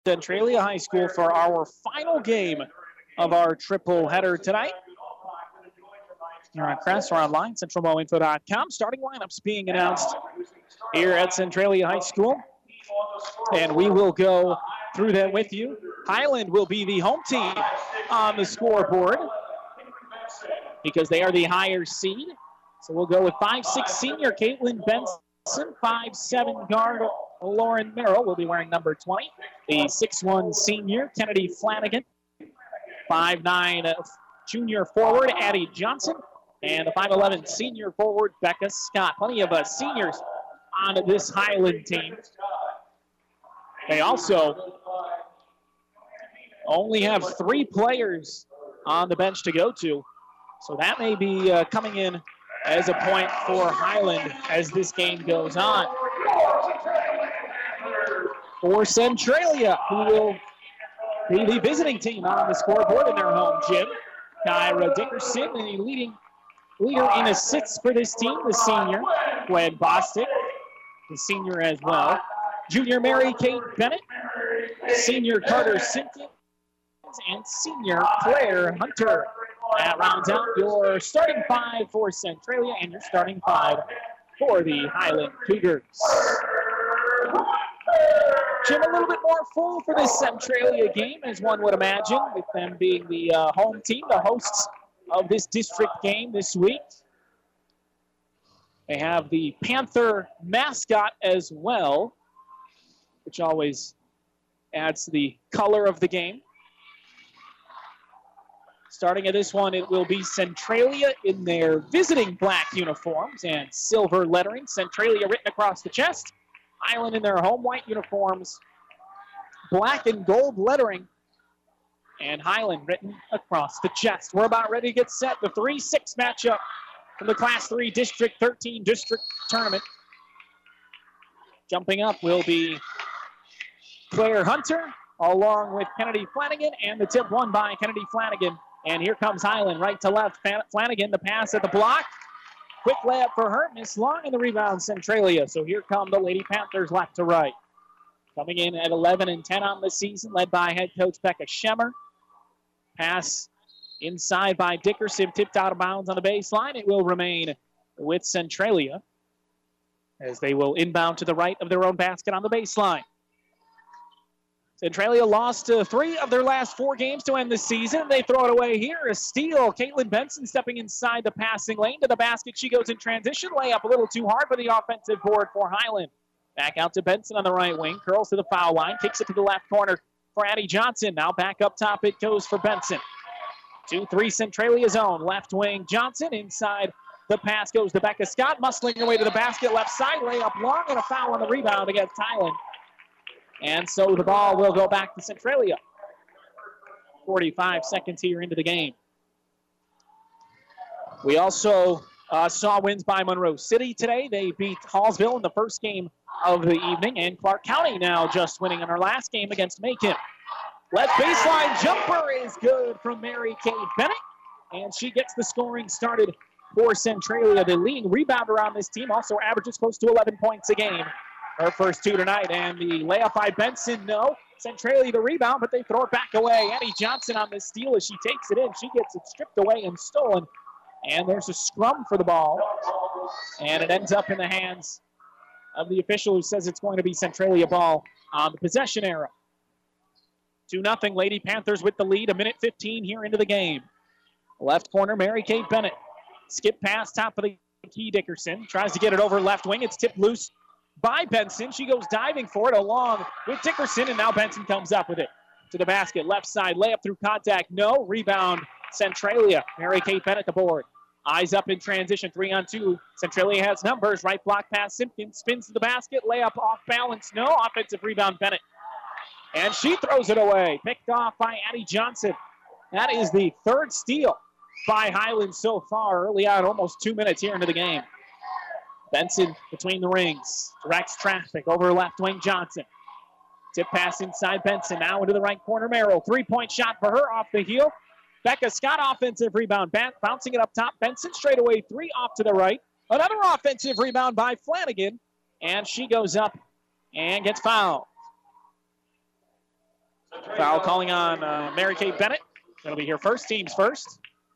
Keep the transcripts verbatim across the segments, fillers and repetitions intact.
Centralia High School for our final game of our triple header tonight. Here on Crest or online, central mo info dot com. Starting lineups being announced here at Centralia High School. And we will go through that with you. Highland will be the home team on the scoreboard because they are the higher seed. So we'll go with five six senior Caitlin Benson, five seven guard Lauren Merrill will be wearing number twenty. The six one senior Kennedy Flanagan, five nine junior forward Addie Johnson, and the five eleven senior forward Becca Scott. Plenty of uh, seniors on this Highland team. They also only have three players on the bench to go to, so that may be uh, coming in as a point for Highland as this game goes on. For Centralia, who will be the visiting team on the scoreboard in their home gym. Kyra Dickerson, the leading leader in assists for this team, the senior, Gwen Bostic, the senior as well. Junior Mary Kate Bennett, senior Carter Simpkins, and senior Claire Hunter. That rounds out your starting five for Centralia and your starting five for the Highland Cougars. Jim, a little bit more full for this Centralia game, as one would imagine, with them being the uh, home team, the hosts of this district game this week. They have the Panther mascot as well, which always adds to the color of the game. Starting at this one, it will be Centralia in their visiting black uniforms and silver lettering. Centralia written across the chest. Highland in their home white uniforms, black and gold lettering, and Highland written across the chest. We're about ready to get set. The three six matchup from the Class three District thirteen District Tournament. Jumping up will be Claire Hunter, along with Kennedy Flanagan, and the tip won by Kennedy Flanagan. And here comes Highland, right to left. Flanagan, the pass at the block. Quick layup for her, miss long, and the rebound Centralia. So here come the Lady Panthers left to right. Coming in at eleven and ten on the season, led by head coach Becca Schemmer. Pass inside by Dickerson, tipped out of bounds on the baseline. It will remain with Centralia as they will inbound to the right of their own basket on the baseline. Centralia lost uh, three of their last four games to end the season. They throw it away here. A steal. Caitlin Benson stepping inside the passing lane to the basket. She goes in transition. Layup a little too hard for the offensive board for Highland. Back out to Benson on the right wing. Curls to the foul line. Kicks it to the left corner for Addie Johnson. Now back up top it goes for Benson. two three Centralia zone. Left wing Johnson. Inside the pass goes to Becca Scott. Muscling her way to the basket. Left side. Layup long and a foul on the rebound against Highland. And so the ball will go back to Centralia. forty-five seconds here into the game. We also uh, saw wins by Monroe City today. They beat Hallsville in the first game of the evening. And Clark County now just winning in our last game against Macon. Left baseline jumper is good from Mary Kay Bennett. And she gets the scoring started for Centralia. The leading rebounder on this team also averages close to eleven points a game. Her first two tonight, and the layup by Benson, no. Centralia the rebound, but they throw it back away. Addie Johnson on this steal as she takes it in. She gets it stripped away and stolen. And there's a scrum for the ball. And it ends up in the hands of the official who says it's going to be Centralia ball on the possession arrow. two nothing Lady Panthers with the lead, a minute fifteen here into the game. Left corner, Mary Kay Bennett. Skip pass, top of the key, Dickerson. Tries to get it over left wing. It's tipped loose by Benson. She goes diving for it along with Dickerson, and now Benson comes up with it to the basket. Left side, layup through contact, no. Rebound, Centralia. Mary Kay Bennett the board. Eyes up in transition, three on two. Centralia has numbers. Right block pass, Simpkins spins to the basket. Layup off balance, no. Offensive rebound, Bennett. And she throws it away. Picked off by Addie Johnson. That is the third steal by Highland so far. Early on, almost two minutes here into the game. Benson between the rings, directs traffic over left wing Johnson. Tip pass inside Benson, now into the right corner Merrill. Three-point shot for her off the heel. Becca Scott offensive rebound, bouncing it up top. Benson straight away three off to the right. Another offensive rebound by Flanagan, and she goes up and gets fouled. Foul calling on uh, Mary Kay Bennett. That'll be here first, teams first.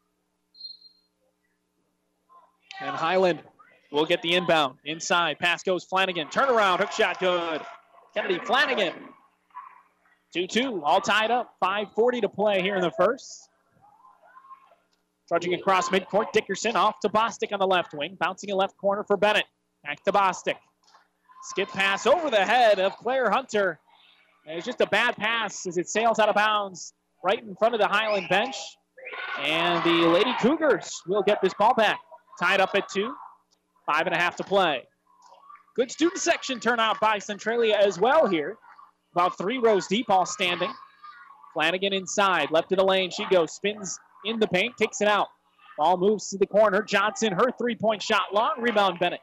And Highland will get the inbound. Inside, pass goes Flanagan. Turnaround, hook shot good. Kennedy Flanagan. two two, all tied up. five forty to play here in the first. Trudging across midcourt, Dickerson off to Bostic on the left wing. Bouncing in left corner for Bennett. Back to Bostic. Skip pass over the head of Claire Hunter. And it's just a bad pass as it sails out of bounds right in front of the Highland bench. And the Lady Cougars will get this ball back. Tied up at two. Five and a half to play. Good student section turnout by Centralia as well here. About three rows deep, all standing. Flanagan inside, left of the lane. She goes, spins in the paint, kicks it out. Ball moves to the corner. Johnson, her three-point shot long. Rebound, Bennett.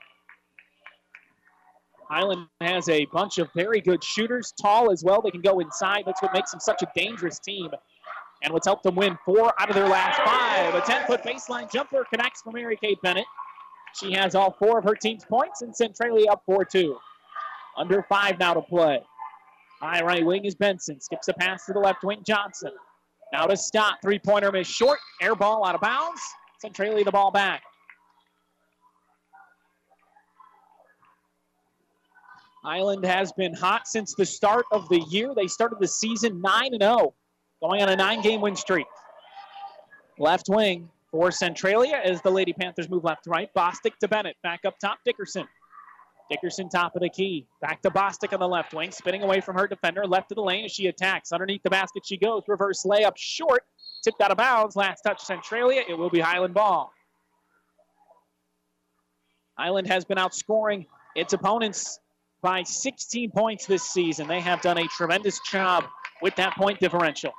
Highland has a bunch of very good shooters, tall as well. They can go inside. That's what makes them such a dangerous team. And what's helped them win four out of their last five. A ten-foot baseline jumper connects for Mary Kay Bennett. She has all four of her team's points, and Centralia up four two. Under five now to play. High right wing is Benson. Skips a pass to the left wing, Johnson. Now to Scott. Three-pointer miss short. Air ball out of bounds. Centralia the ball back. Highland has been hot since the start of the year. They started the season nine and oh, going on a nine-game win streak. Left wing for Centralia as the Lady Panthers move left to right. Bostic to Bennett. Back up top, Dickerson. Dickerson top of the key. Back to Bostic on the left wing. Spinning away from her defender. Left of the lane as she attacks. Underneath the basket she goes. Reverse layup short. Tipped out of bounds. Last touch Centralia. It will be Highland ball. Highland has been outscoring its opponents by sixteen points this season. They have done a tremendous job with that point differential.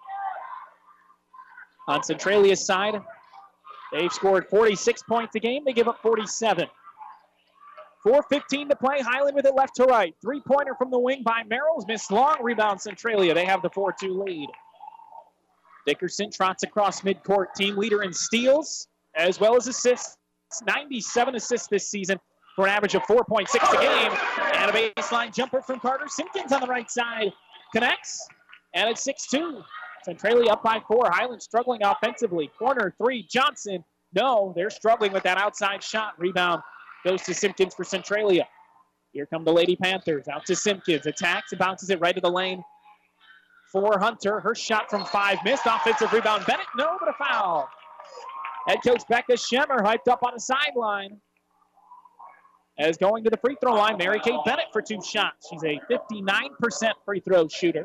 On Centralia's side, they've scored forty-six points a game. They give up forty-seven. four fifteen to play. Highland with it left to right. Three-pointer from the wing by Merrills. Missed long. Rebound Centralia. They have the four two lead. Dickerson trots across midcourt. Team leader in steals as well as assists. ninety-seven assists this season for an average of four point six a game. And a baseline jumper from Carter Simpkins on the right side. Connects. And it's six two. Centralia up by four. Highland struggling offensively. Corner three. Johnson. No, they're struggling with that outside shot. Rebound goes to Simpkins for Centralia. Here come the Lady Panthers. Out to Simpkins. Attacks and bounces it right to the lane for Hunter. Her shot from five missed. Offensive rebound. Bennett. No, but a foul. Head coach Becca Schemmer hyped up on the sideline. As going to the free throw line, Mary Kay Bennett for two shots. She's a fifty-nine percent free throw shooter.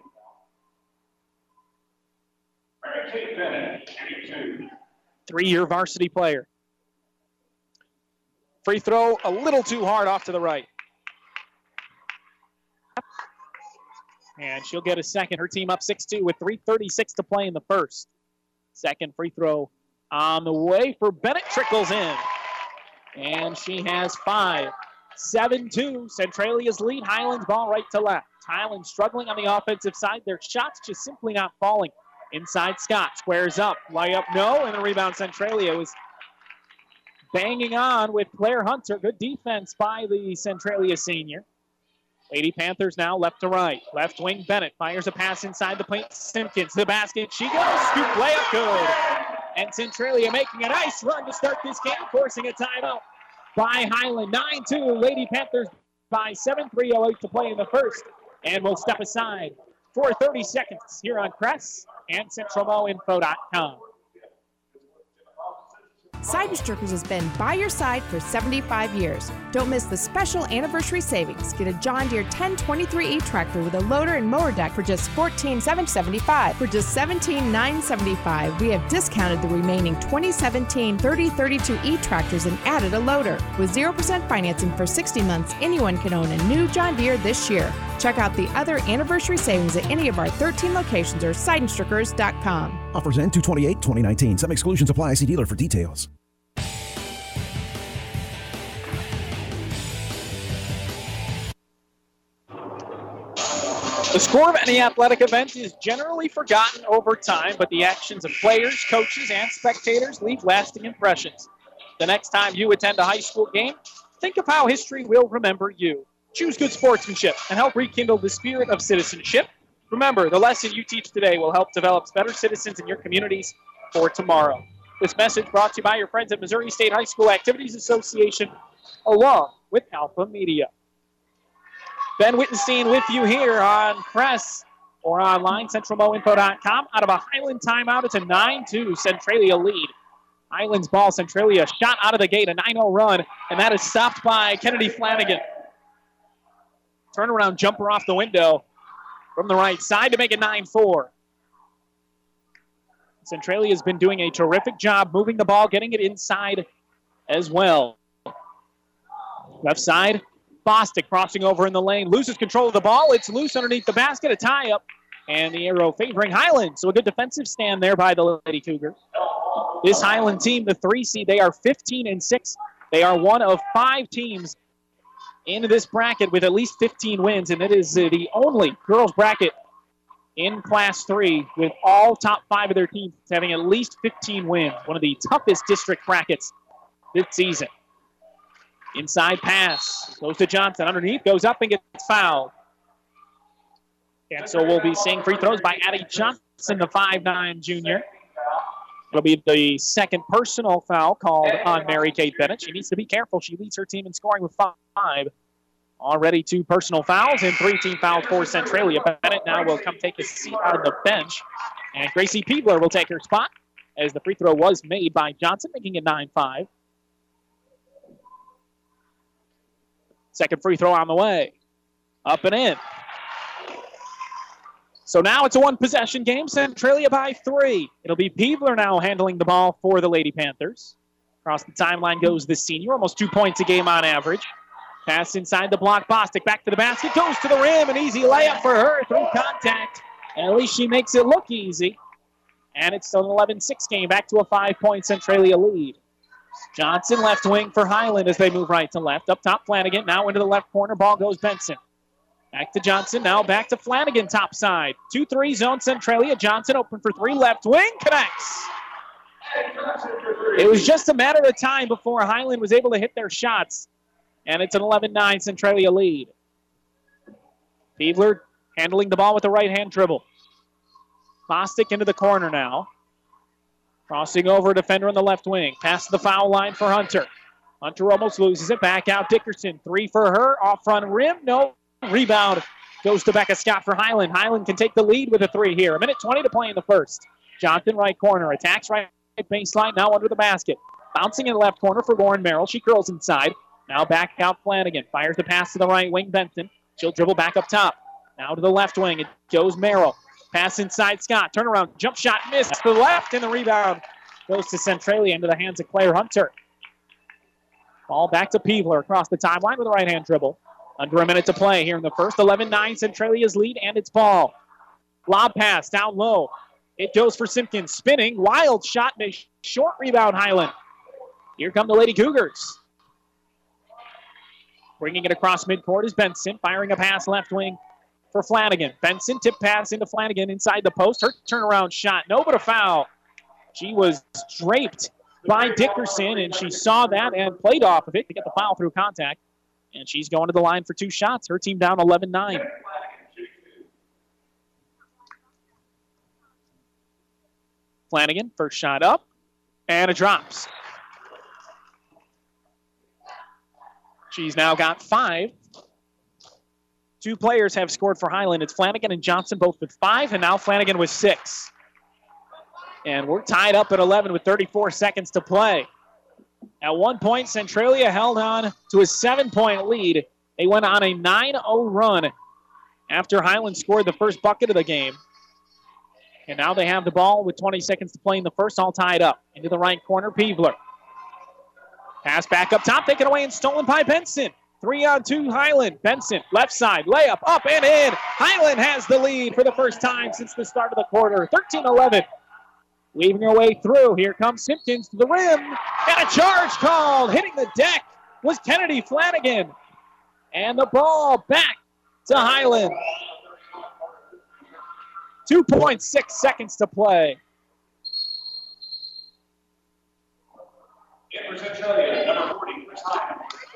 Mary Kay Bennett, two. Three-year varsity player. Free throw a little too hard off to the right. And she'll get a second. Her team up six two with three thirty-six to play in the first. Second free throw on the way for Bennett. Trickles in. And she has five. seven two. Centralia's lead. Highland's ball right to left. Highland struggling on the offensive side. Their shots just simply not falling. Inside Scott. Squares up. Layup no. And the rebound Centralia was banging on with Claire Hunter. Good defense by the Centralia senior. Lady Panthers now left to right. Left wing Bennett fires a pass inside the paint. Simpkins to the basket. She goes. Scoop layup good. And Centralia making a nice run to start this game, forcing a timeout by Highland. nine two. Lady Panthers by seven. three oh eight to play in the first. And we'll step aside for thirty seconds here on Cress and Central Mo Info dot com. Seiden Strickers has been by your side for seventy-five years. Don't miss the special anniversary savings. Get a John Deere ten twenty-three E tractor with a loader and mower deck for just fourteen thousand seven hundred seventy-five dollars. For just seventeen thousand nine hundred seventy-five dollars, we have discounted the remaining twenty seventeen thirty thirty-two E tractors and added a loader. With zero percent financing for sixty months, anyone can own a new John Deere this year. Check out the other anniversary savings at any of our thirteen locations or Seiden Strickers dot com. Offers end two twenty-eight twenty nineteen. Some exclusions apply. See dealer for details. The score of any athletic event is generally forgotten over time, but the actions of players, coaches, and spectators leave lasting impressions. The next time you attend a high school game, think of how history will remember you. Choose good sportsmanship and help rekindle the spirit of citizenship. Remember, the lesson you teach today will help develop better citizens in your communities for tomorrow. This message brought to you by your friends at Missouri State High School Activities Association, along with Alpha Media. Ben Wittenstein with you here on Press or online, central mo info dot com. Out of a Highland timeout, it's a nine two Centralia lead. Highlands ball, Centralia shot out of the gate, a nine oh run, and that is stopped by Kennedy Flanagan. Turnaround jumper off the window from the right side to make it nine four. Centralia has been doing a terrific job moving the ball, getting it inside as well. Left side, Bostic crossing over in the lane, loses control of the ball. It's loose underneath the basket, a tie-up, and the arrow favoring Highland. So a good defensive stand there by the Lady Cougars. This Highland team, the three seed, they are fifteen and six. They are one of five teams into this bracket with at least fifteen wins, and it is the only girls bracket in Class three with all top five of their teams having at least fifteen wins. One of the toughest district brackets this season. Inside pass goes to Johnson. Underneath, goes up and gets fouled. And so we'll be seeing free throws by Addie Johnson, the five nine junior. It'll be the second personal foul called on Mary-Kate Bennett. She needs to be careful. She leads her team in scoring with five. Already two personal fouls and three team fouls for Centralia. Bennett now will come take a seat on the bench. And Gracie Peebler will take her spot as the free throw was made by Johnson, making it nine five. Second free throw on the way. Up and in. So now it's a one-possession game. Centralia by three. It'll be Peebler now handling the ball for the Lady Panthers. Across the timeline goes the senior, almost two points a game on average. Pass inside the block. Bostic back to the basket. Goes to the rim. An easy layup for her through contact. And at least she makes it look easy. And it's an eleven six game. Back to a five-point Centralia lead. Johnson left wing for Highland as they move right to left. Up top, Flanagan. Now into the left corner. Ball goes Benson. Back to Johnson. Now back to Flanagan top side. two three zone Centralia. Johnson open for three. Left wing. Connects. It was just a matter of time before Highland was able to hit their shots. And it's an eleven nine Centralia lead. Peebler handling the ball with the right-hand dribble. Bostic into the corner now. Crossing over a defender on the left wing. Pass to the foul line for Hunter. Hunter almost loses it. Back out Dickerson. Three for her. Off front rim. No. Rebound goes to Becca Scott for Highland. Highland can take the lead with a three here. A minute twenty to play in the first. Johnson right corner. Attacks right baseline. Now under the basket. Bouncing in the left corner for Lauren Merrill. She curls inside. Now back out Flanagan. Fires the pass to the right wing, Benson. She'll dribble back up top. Now to the left wing. It goes Merrill. Pass inside Scott. Turnaround. Jump shot missed to the left. And the rebound goes to Centralia into the hands of Claire Hunter. Ball back to Peebler across the timeline with a right-hand dribble. Under a minute to play here in the first. eleven nine Centralia's lead, and it's ball. Lob pass down low. It goes for Simpkins. Spinning. Wild shot. And a short rebound, Highland. Here come the Lady Cougars. Bringing it across midcourt is Benson. Firing a pass left wing for Flanagan. Benson tip pass into Flanagan inside the post. Her turnaround shot. No, but a foul. She was draped by Dickerson, and she saw that and played off of it to get the foul through contact. And she's going to the line for two shots. Her team down eleven nine. Flanagan, first shot up, and it drops. She's now got five. Two players have scored for Highland. It's Flanagan and Johnson both with five, and now Flanagan with six. And we're tied up at eleven with thirty-four seconds to play. At one point, Centralia held on to a seven-point lead. They went on a nine oh run after Highland scored the first bucket of the game. And now they have the ball with twenty seconds to play in the first, all tied up. Into the right corner, Peebler. Pass back up top, taken away and stolen by Benson. Three on two, Highland. Benson, left side, layup, up and in. Highland has the lead for the first time since the start of the quarter, thirteen eleven. Weaving her way through. Here comes Simpkins to the rim. And a charge called. Hitting the deck was Kennedy Flanagan. And the ball back to Highland. two point six seconds to play.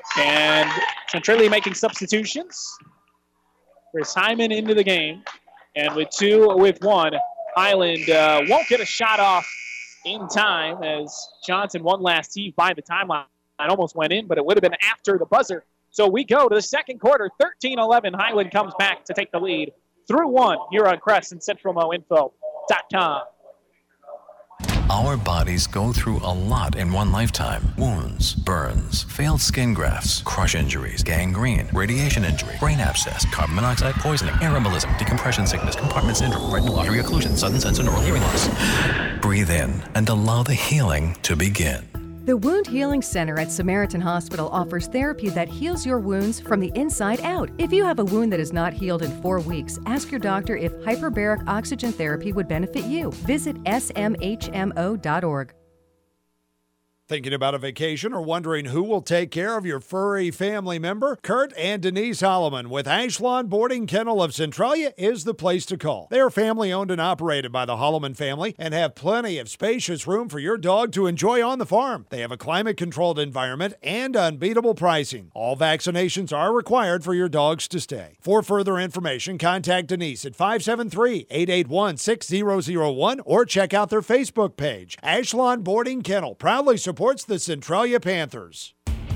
And Centralia making substitutions. Chris Hyman into the game. And with two with one, Highland uh, won't get a shot off in time as Johnson, one last heave by the timeline. It almost went in, but it would have been after the buzzer. So we go to the second quarter, thirteen eleven. Highland comes back to take the lead through one here on Crest and Central Mo Info dot com. Our bodies go through a lot in one lifetime. Wounds, burns, failed skin grafts, crush injuries, gangrene, radiation injury, brain abscess, carbon monoxide poisoning, air embolism, decompression sickness, compartment syndrome, retinal artery occlusion, sudden sense and oral hearing loss. Breathe in and allow the healing to begin. The Wound Healing Center at Samaritan Hospital offers therapy that heals your wounds from the inside out. If you have a wound that is not healed in four weeks, ask your doctor if hyperbaric oxygen therapy would benefit you. Visit S M H M O dot org. Thinking about a vacation or wondering who will take care of your furry family member? Kurt and Denise Holloman with Ashlon Boarding Kennel of Centralia is the place to call. They are family owned and operated by the Holloman family and have plenty of spacious room for your dog to enjoy on the farm. They have a climate-controlled environment and unbeatable pricing. All vaccinations are required for your dogs to stay. For further information, contact Denise at five seven three, eight eight one, six zero zero one or check out their Facebook page. Ashlon Boarding Kennel proudly supports supports the Centralia Panthers.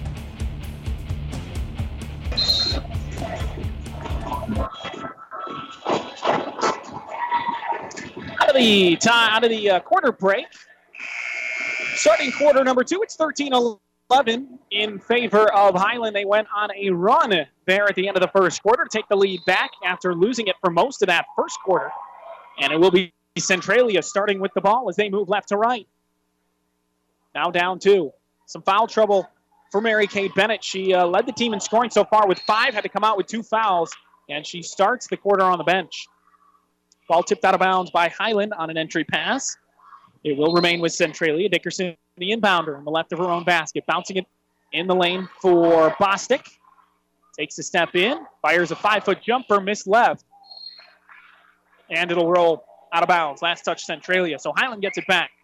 Out of the time, out of the uh, quarter break, starting quarter number two, it's thirteen eleven in favor of Highland. They went on a run there at the end of the first quarter to take the lead back after losing it for most of that first quarter. And it will be Centralia starting with the ball as they move left to right. Now down two. Some foul trouble for Mary Kate Bennett. She uh, led the team in scoring so far with five, had to come out with two fouls, and she starts the quarter on the bench. Ball tipped out of bounds by Highland on an entry pass. It will remain with Centralia. Dickerson, the inbounder, in the left of her own basket. Bouncing it in the lane for Bostic. Takes a step in, fires a five-foot jumper, missed left. And it'll roll out of bounds. Last touch Centralia, so Highland gets it back.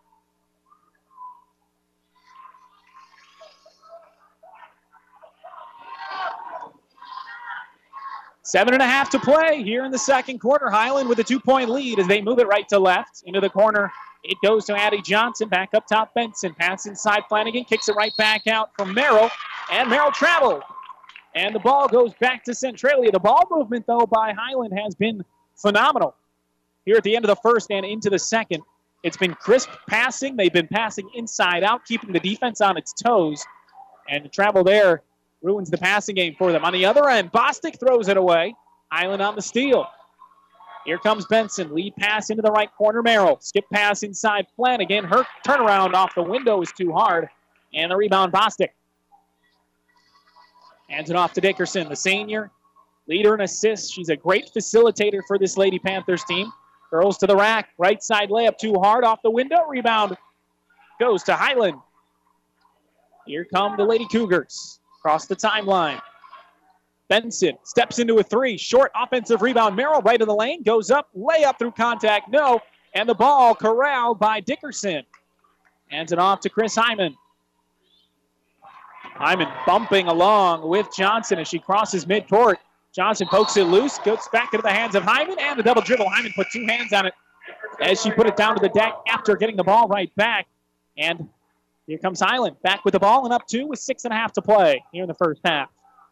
Seven and a half to play here in the second quarter. Highland with a two-point lead as they move it right to left. Into the corner, it goes to Addie Johnson. Back up top, Benson. Pass inside, Flanagan kicks it right back out from Merrill. And Merrill traveled. And the ball goes back to Centralia. The ball movement, though, by Highland has been phenomenal. Here at the end of the first and into the second, it's been crisp passing. They've been passing inside out, keeping the defense on its toes. And the travel there ruins the passing game for them. On the other end, Bostic throws it away. Highland on the steal. Here comes Benson. Lead pass into the right corner. Merrill. Skip pass inside Flanagan. Her turnaround off the window is too hard. And the rebound, Bostic. Hands it off to Dickerson, the senior. Leader in assists. She's a great facilitator for this Lady Panthers team. Girls to the rack. Right side layup too hard off the window. Rebound goes to Highland. Here come the Lady Cougars. Across the timeline. Benson steps into a three. Short offensive rebound. Merrill right in the lane. Goes up. Layup through contact. No. And the ball corralled by Dickerson. Hands it off to Chris Hyman. Hyman bumping along with Johnson as she crosses midcourt. Johnson pokes it loose. Goes back into the hands of Hyman. And the double dribble. Hyman put two hands on it as she put it down to the deck after getting the ball right back. And here comes Highland, back with the ball and up two with six and a half to play here in the first half.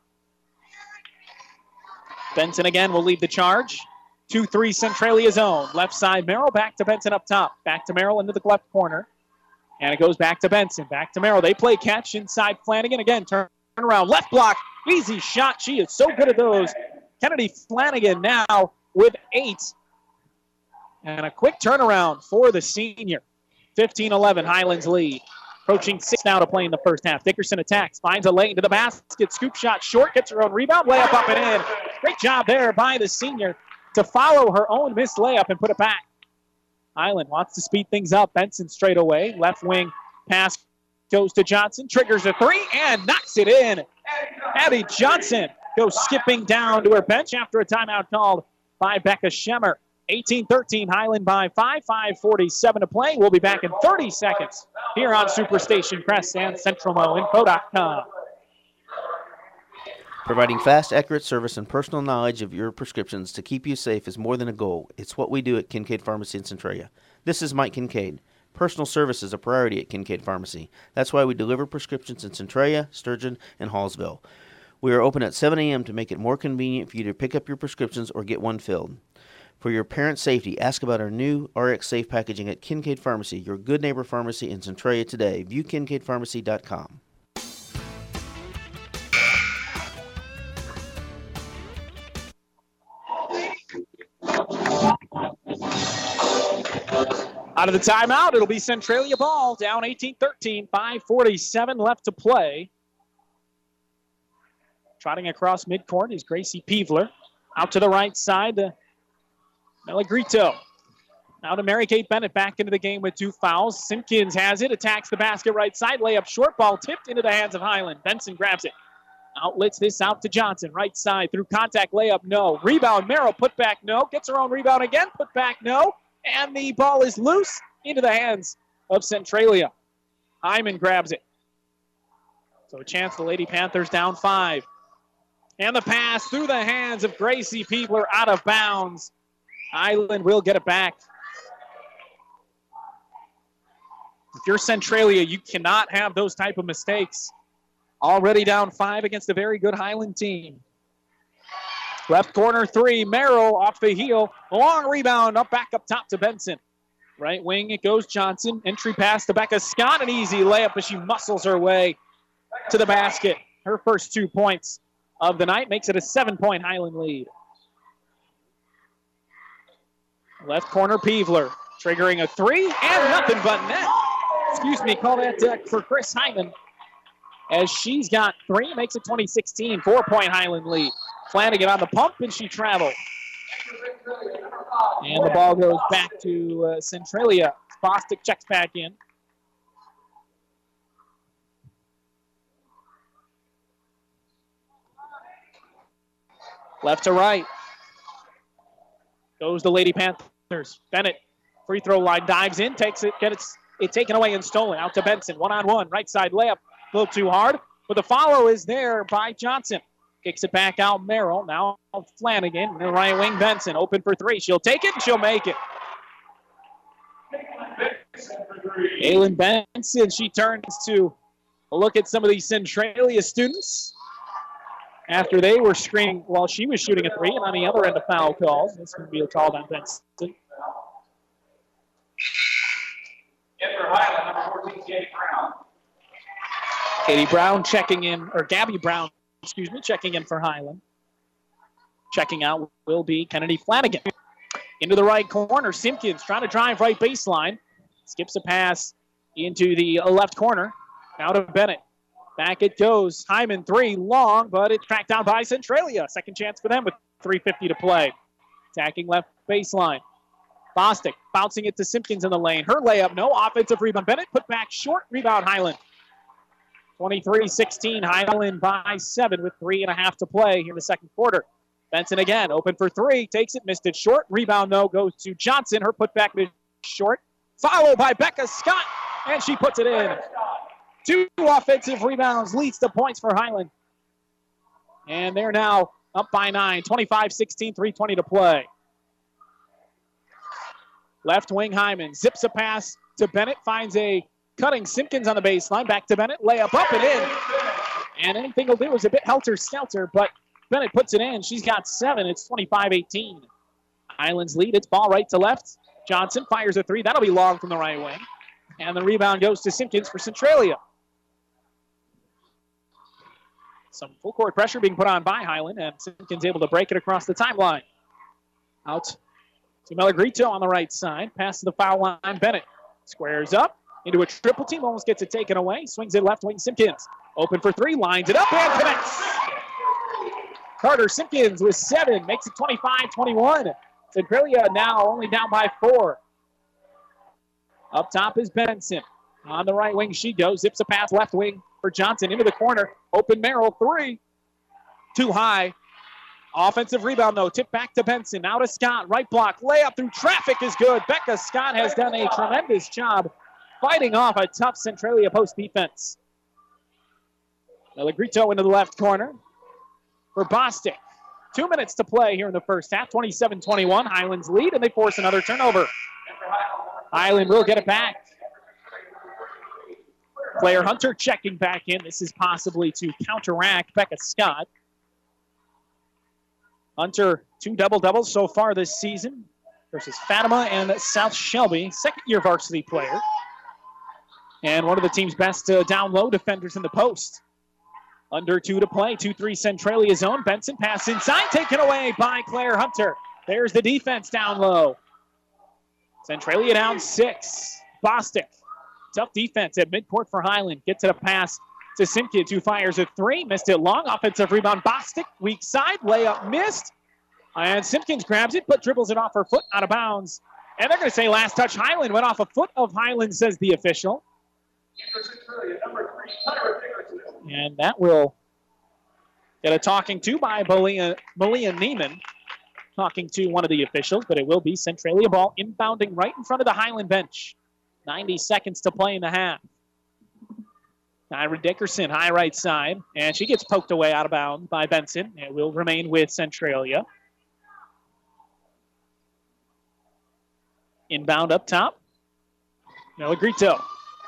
Benson again will lead the charge. two three Centralia zone. Left side Merrill, back to Benson up top. Back to Merrill into the left corner. And it goes back to Benson, back to Merrill. They play catch inside Flanagan. Again, turn around, left block. Easy shot. She is so good at those. Kennedy Flanagan now with eight. And a quick turnaround for the senior. fifteen eleven Highlands lead. Approaching six now to play in the first half. Dickerson attacks, finds a lane to the basket. Scoop shot short, gets her own rebound. Layup up and in. Great job there by the senior to follow her own missed layup and put it back. Highland wants to speed things up. Benson straight away. Left wing pass goes to Johnson. Triggers a three and knocks it in. Abby Johnson goes skipping down to her bench after a timeout called by Becca Schemmer. eighteen thirteen Highland by five. five forty-seven to play. We'll be back in thirty seconds here on Superstation Crest and Central Mo Info dot com. Providing fast, accurate service and personal knowledge of your prescriptions to keep you safe is more than a goal. It's what we do at Kincaid Pharmacy in Centralia. This is Mike Kincaid. Personal service is a priority at Kincaid Pharmacy. That's why we deliver prescriptions in Centralia, Sturgeon, and Hallsville. We are open at seven a.m. to make it more convenient for you to pick up your prescriptions or get one filled. For your parents' safety, ask about our new R X Safe packaging at Kincaid Pharmacy, your good neighbor pharmacy in Centralia today. View kincaid pharmacy dot com. Out of the timeout, it'll be Centralia ball, down eighteen thirteen, five forty-seven left to play. Trotting across midcourt is Gracie Peevler. Out to the right side to Melagrito. Now to Mary-Kate Bennett, back into the game with two fouls. Simpkins has it, attacks the basket right side, layup short, ball tipped into the hands of Highland. Benson grabs it. Outlets this out to Johnson, right side, through contact, layup, no. Rebound, Merrill, put back, no. Gets her own rebound again, put back, no. And the ball is loose into the hands of Centralia. Hyman grabs it. So a chance the Lady Panthers down five. And the pass through the hands of Gracie Peevler out of bounds. Highland will get it back. If you're Centralia, you cannot have those type of mistakes. Already down five against a very good Highland team. Left corner three, Merrill off the heel. Long rebound up back up top to Benson. Right wing, it goes Johnson. Entry pass to Becca Scott. An easy layup, but she muscles her way to the basket. Her first two points of the night makes it a seven-point Highland lead. Left corner, Peevler triggering a three, and nothing but net. Excuse me, call that uh, for Chris Hyman. As she's got three, makes it twenty sixteen, four-point Highland lead. Flanagan on the pump, and she traveled. And the ball goes back to uh, Centralia. Bostic checks back in. Left to right. Goes the Lady Panthers. Bennett, free throw line, dives in, takes it, gets it taken away and stolen. Out to Benson, one-on-one, right side layup. A little too hard, but the follow is there by Johnson. Kicks it back out, Merrill. Now Flanagan, the right wing, Benson, open for three. She'll take it, and she'll make it. Aylin Benson, she turns to look at some of these Centralia students after they were screening while she was shooting a three, and on the other end of foul calls. This would be a call on Benson. In for Highland, number fourteen, Katie Brown. Katie Brown checking in, or Gabby Brown, excuse me, checking in for Highland. Checking out will be Kennedy Flanagan. Into the right corner, Simpkins trying to drive right baseline. Skips a pass into the left corner. Now to Bennett. Back it goes. Hyman three, long, but it's tracked down by Centralia. Second chance for them with three fifty to play. Attacking left baseline. Bostic bouncing it to Simpkins in the lane. Her layup, no offensive rebound. Bennett put back short, rebound Highland. twenty-three sixteen, Highland by seven with three and a half to play here in the second quarter. Benson again, open for three, takes it, missed it short. Rebound, no, goes to Johnson. Her putback is short. Followed by Becca Scott, and she puts it in. Two offensive rebounds, leads to points for Highland. And they're now up by nine, twenty-five sixteen, three twenty to play. Left wing Hyman zips a pass to Bennett, finds a cutting Simpkins on the baseline, back to Bennett, layup up and in. And anything he'll do is a bit helter-skelter, but Bennett puts it in. She's got seven. It's twenty-five eighteen. Highland's lead. It's ball right to left. Johnson fires a three. That'll be long from the right wing. And the rebound goes to Simpkins for Centralia. Some full court pressure being put on by Highland, and Simpkins able to break it across the timeline. Out to Melagrito on the right side. Pass to the foul line. Bennett squares up into a triple team. Almost gets it taken away. Swings it left wing. Simpkins open for three. Lines it up and connects. Carter Simpkins with seven. Makes it twenty-five twenty-one. Centralia now only down by four. Up top is Benson. On the right wing she goes. Zips a pass left wing for Johnson into the corner. Open Merrill. Three. Too high. Offensive rebound, though. Tip back to Benson. Now to Scott. Right block. Layup through traffic is good. Becca Scott has done a tremendous job fighting off a tough Centralia post defense. Melagrito into the left corner. for Bostic. Two minutes to play here in the first half. twenty-seven twenty-one. Highlands lead, and they force another turnover. Highland will get it back. Claire Hunter checking back in. This is possibly to counteract Becca Scott. Hunter, two double-doubles so far this season versus Fatima and South Shelby, second-year varsity player. And one of the team's best uh, down-low defenders in the post. Under two to play, two three Centralia zone. Benson pass inside, taken away by Claire Hunter. There's the defense down low. Centralia down six. Bostic, tough defense at midcourt for Highland. Gets it a pass to Simkins, who fires a three. Missed it long. Offensive rebound, Bostic, weak side. Layup missed. And Simpkins grabs it, but dribbles it off her foot out of bounds. And they're going to say last touch Highland. Went off a foot of Highland, says the official. And that will get a talking to by Malia, Malia Neiman. Talking to one of the officials, but it will be Centralia ball inbounding right in front of the Highland bench. ninety seconds to play in the half. Tyra Dickerson, high right side, and she gets poked away out of bounds by Benson. It will remain with Centralia. Inbound up top. Melagrito.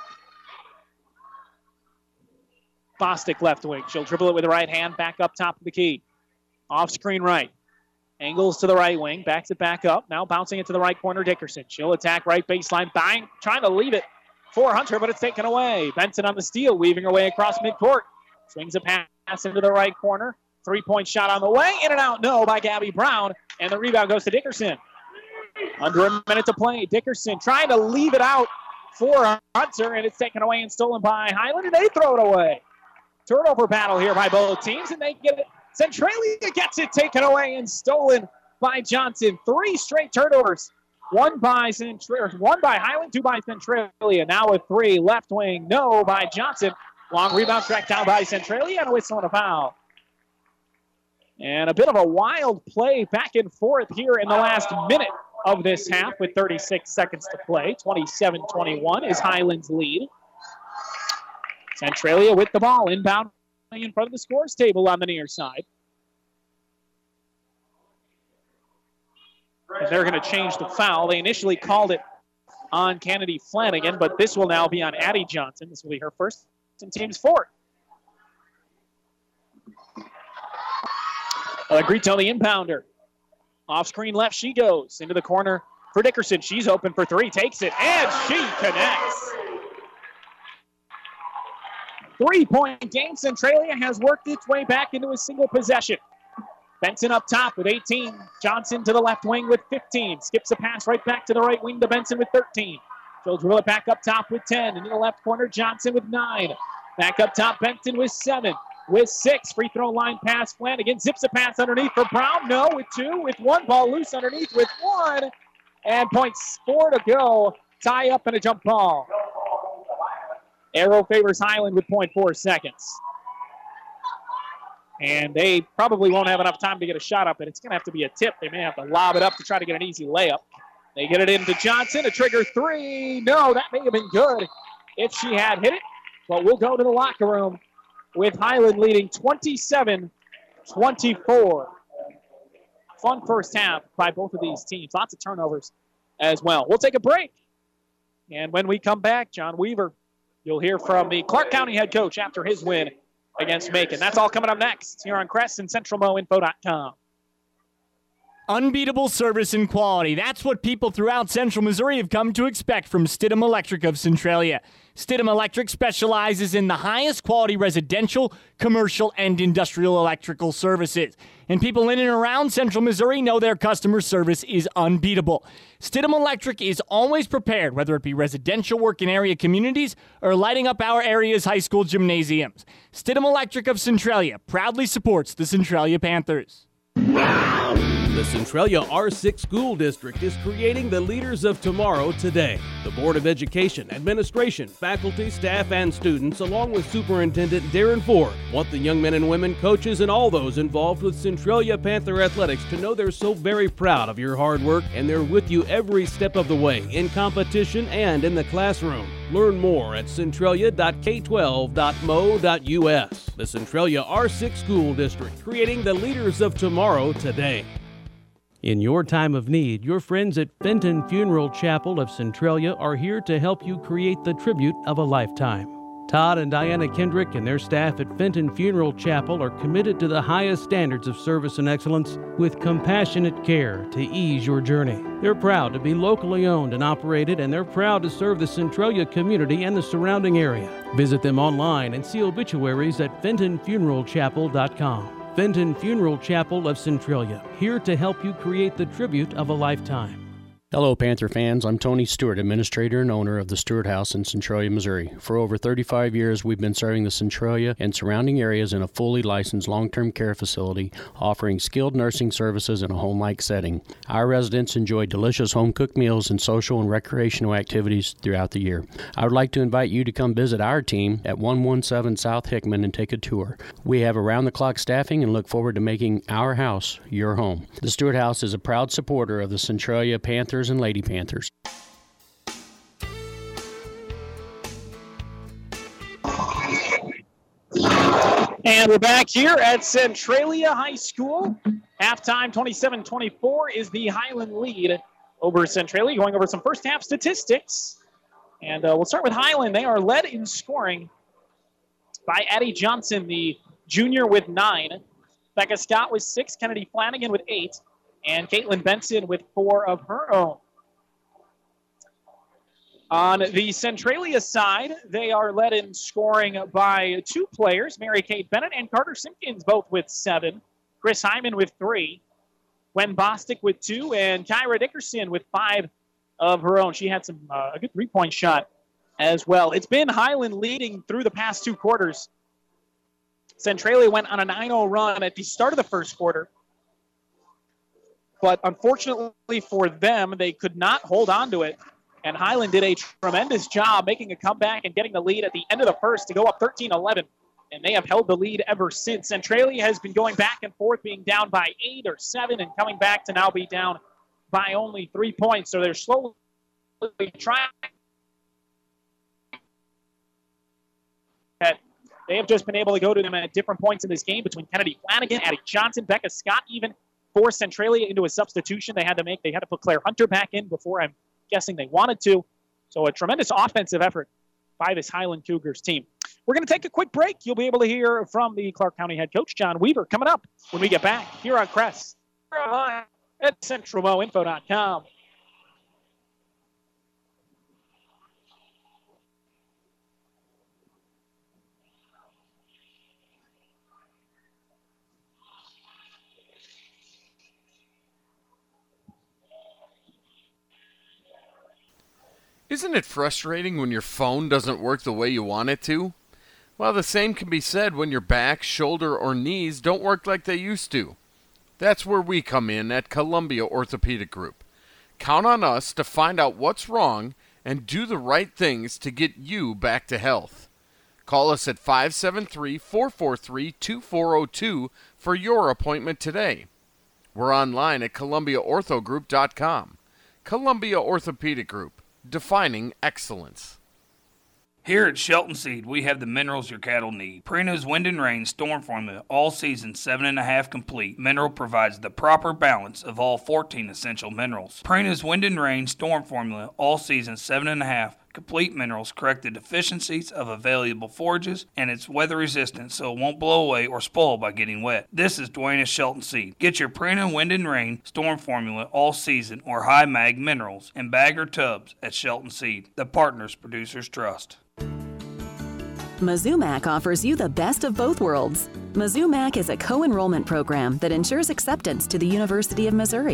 Bostic left wing. She'll dribble it with the right hand, back up top of the key. Off screen right. Angles to the right wing, backs it back up. Now bouncing it to the right corner, Dickerson. She'll attack right baseline, bang, trying to leave it for Hunter, but it's taken away. Benson on the steal, weaving her way across midcourt. Swings a pass into the right corner. Three-point shot on the way. In and out, no, by Gabby Brown. And the rebound goes to Dickerson. Under a minute to play. Dickerson trying to leave it out for Hunter, and it's taken away and stolen by Highland, and they throw it away. Turnover battle here by both teams, and they get it. Centralia gets it taken away and stolen by Johnson. Three straight turnovers. One by Centralia, one by Highland, two by Centralia. Now with three, left wing, no by Johnson. Long rebound tracked down by Centralia, and a whistle and a foul. And a bit of a wild play back and forth here in the last minute of this half with thirty-six seconds to play. twenty-seven twenty-one is Highland's lead. Centralia with the ball, inbound in front of the scores table on the near side. And they're going to change the foul. They initially called it on Kennedy Flanagan, but this will now be on Addie Johnson. This will be her first and team's fourth. Grito, the inbounder. Off screen left she goes. Into the corner for Dickerson. She's open for three. Takes it, and she connects. Three-point game. Centralia has worked its way back into a single possession. Benson up top with eighteen. Johnson to the left wing with fifteen. Skips a pass right back to the right wing to Benson with thirteen. She'll drill it back up top with ten. Into the left corner, Johnson with nine. Back up top, Benson with seven. With six. Free throw line pass. Flanagan zips a pass underneath for Brown. No, with two. With one. Ball loose underneath with one. And points four to go. Tie up and a jump ball. Arrow favors Highland with point four seconds. And they probably won't have enough time to get a shot up, and it's going to have to be a tip. They may have to lob it up to try to get an easy layup. They get it into Johnson, a trigger three. No, that may have been good if she had hit it, but we'll go to the locker room with Highland leading twenty-seven twenty-four. Fun first half by both of these teams. Lots of turnovers as well. We'll take a break. And when we come back, John Weaver, you'll hear from the Clark County head coach after his win against Macon. That's all coming up next here on Crest and Central Mo Info dot com. Unbeatable service and quality. That's what people throughout Central Missouri have come to expect from Stidham Electric of Centralia. Stidham Electric specializes in the highest quality residential, commercial, and industrial electrical services. And people in and around Central Missouri know their customer service is unbeatable. Stidham Electric is always prepared, whether it be residential work in area communities or lighting up our area's high school gymnasiums. Stidham Electric of Centralia proudly supports the Centralia Panthers. The Centralia R six School District is creating the leaders of tomorrow today. The Board of Education, administration, faculty, staff, and students, along with Superintendent Darren Ford, want the young men and women, coaches, and all those involved with Centralia Panther Athletics to know they're so very proud of your hard work and they're with you every step of the way in competition and in the classroom. Learn more at centralia dot k twelve dot m o dot u s. The Centralia R six School District, creating the leaders of tomorrow today. In your time of need, your friends at Fenton Funeral Chapel of Centralia are here to help you create the tribute of a lifetime. Todd and Diana Kendrick and their staff at Fenton Funeral Chapel are committed to the highest standards of service and excellence with compassionate care to ease your journey. They're proud to be locally owned and operated, and they're proud to serve the Centralia community and the surrounding area. Visit them online and see obituaries at fenton funeral chapel dot com. Fenton Funeral Chapel of Centralia, here to help you create the tribute of a lifetime. Hello, Panther fans. I'm Tony Stewart, administrator and owner of the Stewart House in Centralia, Missouri. For over thirty-five years, we've been serving the Centralia and surrounding areas in a fully licensed long-term care facility, offering skilled nursing services in a home-like setting. Our residents enjoy delicious home-cooked meals and social and recreational activities throughout the year. I would like to invite you to come visit our team at one seventeen South Hickman and take a tour. We have around-the-clock staffing and look forward to making our house your home. The Stewart House is a proud supporter of the Centralia Panthers and Lady Panthers. And we're back here at Centralia High School. Halftime twenty-seven twenty-four is the Highland lead over Centralia. Going over some first half statistics. And uh, we'll start with Highland. They are led in scoring by Addie Johnson, the junior, with nine. Becca Scott with six. Kennedy Flanagan with eight. And Caitlin Benson with four of her own. On the Centralia side, they are led in scoring by two players, Mary-Kate Bennett and Carter Simpkins, both with seven. Chris Hyman with three. Gwen Bostic with two. And Kyra Dickerson with five of her own. She had some uh, a good three-point shot as well. It's been Highland leading through the past two quarters. Centralia went on a nine oh run at the start of the first quarter. But unfortunately for them, they could not hold on to it. And Highland did a tremendous job making a comeback and getting the lead at the end of the first to go up thirteen eleven. And they have held the lead ever since. Centralia has been going back and forth, being down by eight or seven and coming back to now be down by only three points. So they're slowly trying. They have just been able to go to them at different points in this game between Kennedy Flanagan, Addie Johnson, Becca Scott even forced Centralia into a substitution they had to make. They had to put Claire Hunter back in before I'm guessing they wanted to. So a tremendous offensive effort by this Highland Cougars team. We're going to take a quick break. You'll be able to hear from the Clark County head coach, John Weaver, coming up when we get back here on Crest at central mo info dot com. Isn't it frustrating when your phone doesn't work the way you want it to? Well, the same can be said when your back, shoulder, or knees don't work like they used to. That's where we come in at Columbia Orthopedic Group. Count on us to find out what's wrong and do the right things to get you back to health. Call us at five seven three, four four three, two four zero two for your appointment today. We're online at columbia ortho group dot com. Columbia Orthopedic Group. Defining excellence. Here at Shelton Seed, we have the minerals your cattle need. Prino's Wind and Rain Storm Formula, all season seven and a half complete. Mineral provides the proper balance of all fourteen essential minerals. Prino's Wind and Rain Storm Formula, all season seven and a half complete minerals correct the deficiencies of available forages, and it's weather resistant so it won't blow away or spoil by getting wet. This is Dwayne at Shelton Seed. Get your Prino Wind and Rain Storm Formula all season or high mag minerals in bag or tubs at Shelton Seed, the partners producers trust. Mizzou Mac offers you the best of both worlds. Mizzou Mac is a co-enrollment program that ensures acceptance to the University of Missouri.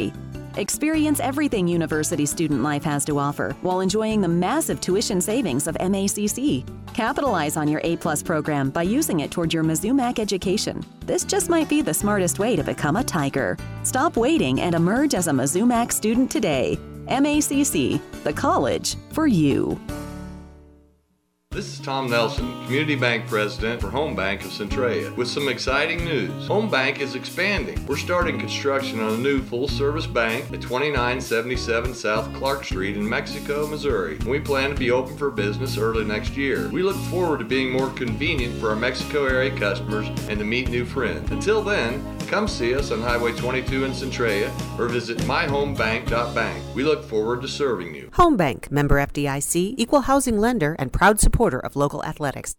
Experience everything university student life has to offer while enjoying the massive tuition savings of M A C C. Capitalize on your A-plus program by using it toward your Mizzou Mac education. This just might be the smartest way to become a Tiger. Stop waiting and emerge as a Mizzou Mac student today. M A C C, the college for you. This is Tom Nelson, Community Bank President for Home Bank of Centralia, with some exciting news. Home Bank is expanding. We're starting construction on a new full-service bank at twenty-nine seventy-seven South Clark Street in Mexico, Missouri, and we plan to be open for business early next year. We look forward to being more convenient for our Mexico area customers and to meet new friends. Until then, come see us on Highway twenty-two in Centralia or visit my home bank dot bank. We look forward to serving you. Home Bank, member F D I C, equal housing lender, and proud supporter of local athletics.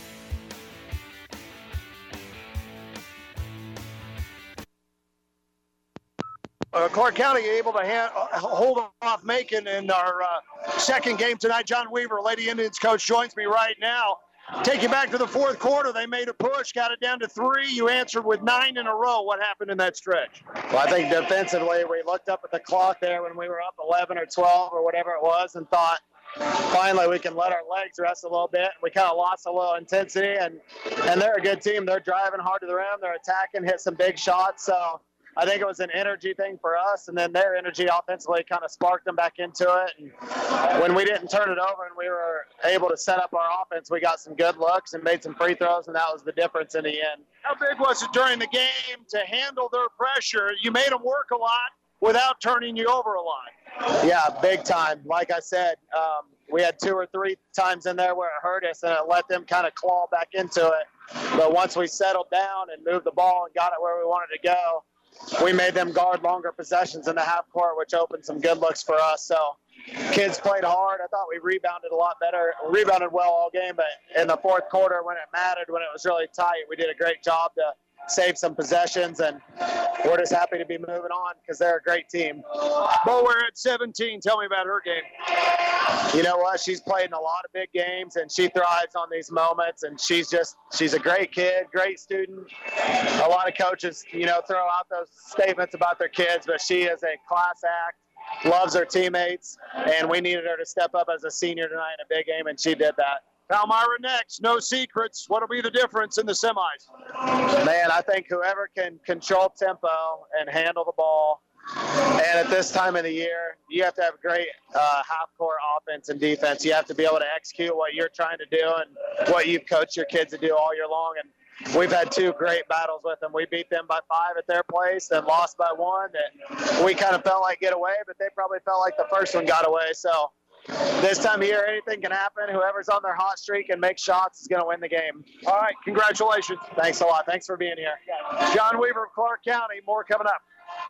Uh, Clark County able to hand, uh, hold off Macon in our uh, second game tonight. John Weaver, Lady Indians coach, joins me right now. Take you back to the fourth quarter. They made a push, got it down to three. You answered with nine in a row. What happened in that stretch? Well, I think defensively, we looked up at the clock there when we were up eleven or twelve or whatever it was and thought, finally, we can let our legs rest a little bit. We kind of lost a little intensity, and, and they're a good team. They're driving hard to the rim. They're attacking, hit some big shots. So I think it was an energy thing for us, and then their energy offensively kind of sparked them back into it. And when we didn't turn it over and we were able to set up our offense, we got some good looks and made some free throws, and that was the difference in the end. How big was it during the game to handle their pressure? You made them work a lot without turning you over a lot. Yeah, big time. Like I said, um, we had two or three times in there where it hurt us, and it let them kind of claw back into it. But once we settled down and moved the ball and got it where we wanted to go, we made them guard longer possessions in the half court, which opened some good looks for us. So kids played hard. I thought we rebounded a lot better, rebounded well all game, but in the fourth quarter when it mattered, when it was really tight, we did a great job to save some possessions, and we're just happy to be moving on because they're a great team. Bo, we're at seventeen. Tell me about her game. You know what? She's played in a lot of big games, and she thrives on these moments, and she's just, she's a great kid, great student. A lot of coaches, you know, throw out those statements about their kids, but she is a class act, loves her teammates, and we needed her to step up as a senior tonight in a big game, and she did that. Palmyra next, no secrets. What'll be the difference in the semis? Man, I think whoever can control tempo and handle the ball, and at this time of the year, you have to have great uh, half-court offense and defense. You have to be able to execute what you're trying to do and what you've coached your kids to do all year long. And we've had two great battles with them. We beat them by five at their place, then lost by one. That we kind of felt like get away, but they probably felt like the first one got away. So this time of year, anything can happen. Whoever's on their hot streak and makes shots is going to win the game. All right, congratulations. Thanks a lot. Thanks for being here. John Weaver of Clark County, more coming up.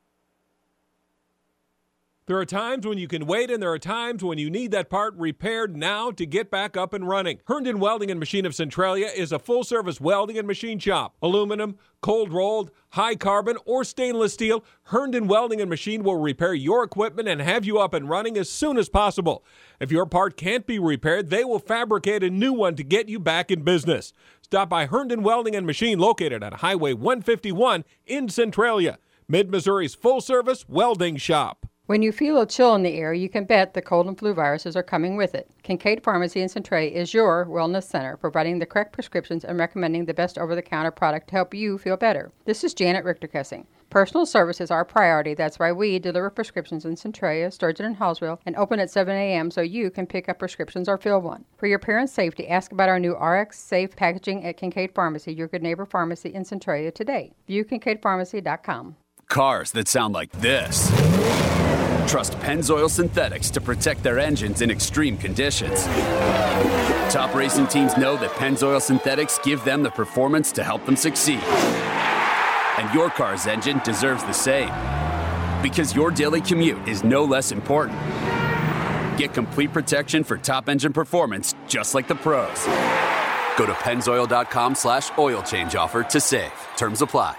There are times when you can wait, and there are times when you need that part repaired now to get back up and running. Herndon Welding and Machine of Centralia is a full-service welding and machine shop. Aluminum, cold-rolled, high-carbon, or stainless steel, Herndon Welding and Machine will repair your equipment and have you up and running as soon as possible. If your part can't be repaired, they will fabricate a new one to get you back in business. Stop by Herndon Welding and Machine, located at Highway one fifty-one in Centralia, Mid-Missouri's full-service welding shop. When you feel a chill in the air, you can bet the cold and flu viruses are coming with it. Kincaid Pharmacy in Centralia is your wellness center, providing the correct prescriptions and recommending the best over-the-counter product to help you feel better. This is Janet Richter Kessing. Personal service is our priority. That's why we deliver prescriptions in Centralia, Sturgeon, and Hallsville, and open at seven a.m. so you can pick up prescriptions or fill one. For your parents' safety, ask about our new R X safe packaging at Kincaid Pharmacy, your good neighbor pharmacy in Centralia today. View kincaid pharmacy dot com. Cars that sound like this. Trust Pennzoil Synthetics to protect their engines in extreme conditions. Top racing teams know that Pennzoil Synthetics give them the performance to help them succeed. And your car's engine deserves the same. Because your daily commute is no less important. Get complete protection for top engine performance just like the pros. Go to pennzoil.com slash oil change offer to save. Terms apply.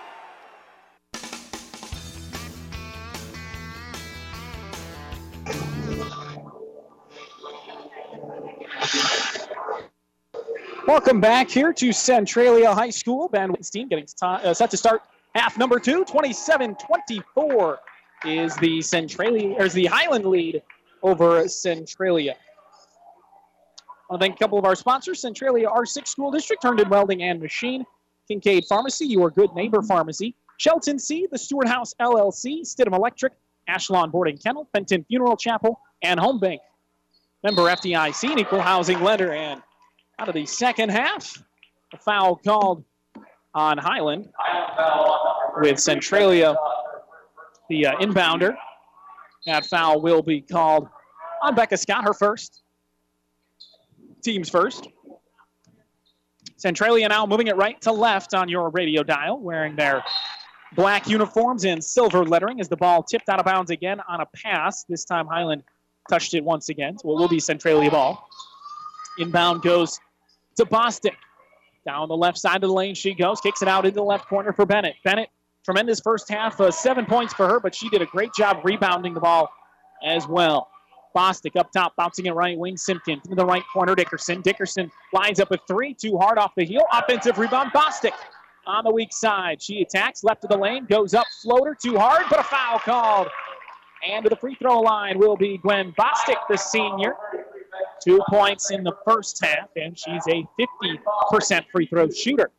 Welcome back here to Centralia High School. Ben Wittstein getting uh, set to start half number two, twenty-seven twenty-four is the Centralia, or is the Highland lead over Centralia. I want to thank a couple of our sponsors: Centralia R six School District, Herndon Welding and Machine, Kincaid Pharmacy, your good neighbor pharmacy, Shelton C, the Stewart House L L C, Stidham Electric, Ashlon Boarding Kennel, Fenton Funeral Chapel, and Home Bank. Member F D I C, an equal housing lender. And out of the second half, a foul called on Highland with Centralia, the uh, inbounder. That foul will be called on Becca Scott, her first. Team's first. Centralia now moving it right to left on your radio dial, wearing their black uniforms and silver lettering as the ball tipped out of bounds again on a pass. This time Highland touched it once again, so it will be Centralia ball. Inbound goes to Bostic. Down the left side of the lane she goes, kicks it out into the left corner for Bennett. Bennett, tremendous first half, uh, seven points for her, but she did a great job rebounding the ball as well. Bostic up top, bouncing it right wing. Simpkins into the right corner. Dickerson. Dickerson lines up a three, too hard off the heel. Offensive rebound. Bostic on the weak side. She attacks left of the lane, goes up, floater, too hard, but a foul called. And to the free throw line will be Gwen Bostic, the senior. Two points in the first half, and she's a fifty percent free throw shooter.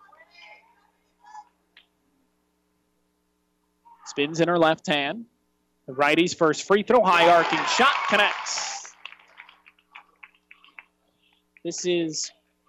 Spins in her left hand. The righty's first free throw, high arcing shot, connects. This is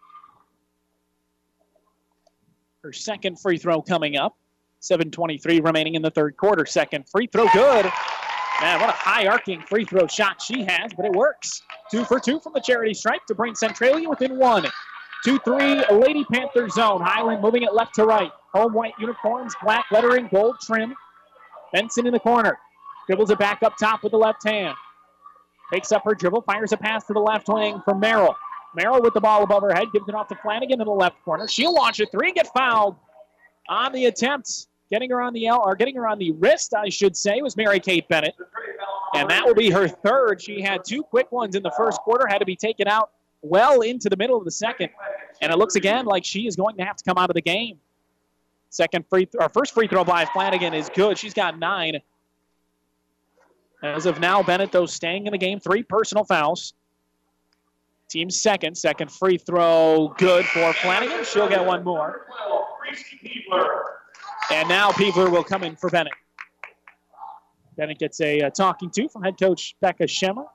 her second free throw coming up. seven twenty-three remaining in the third quarter. Second free throw, good. Man, what a high arcing free throw shot she has, but it works. Two for two from the charity stripe to bring Centralia within one. two three, Lady Panther zone. Highland moving it left to right. Home white uniforms, black lettering, gold trim. Benson in the corner. Dribbles it back up top with the left hand. Takes up her dribble, fires a pass to the left wing for Merrill. Merrill with the ball above her head, gives it off to Flanagan in the left corner. She'll launch a three, get fouled on the attempt. Getting her on the L, or getting her on the wrist, I should say, was Mary Kate Bennett. And that will be her third. She had two quick ones in the first quarter, had to be taken out well into the middle of the second. And it looks again like she is going to have to come out of the game. Second free, th- or first free throw by Flanagan is good. She's got nine. As of now, Bennett, though, staying in the game. Three personal fouls. Team's second. Second free throw good for Flanagan. She'll get one more. And now Peebler will come in for Bennett. Bennett gets a uh, talking to from head coach Becca Schemmer.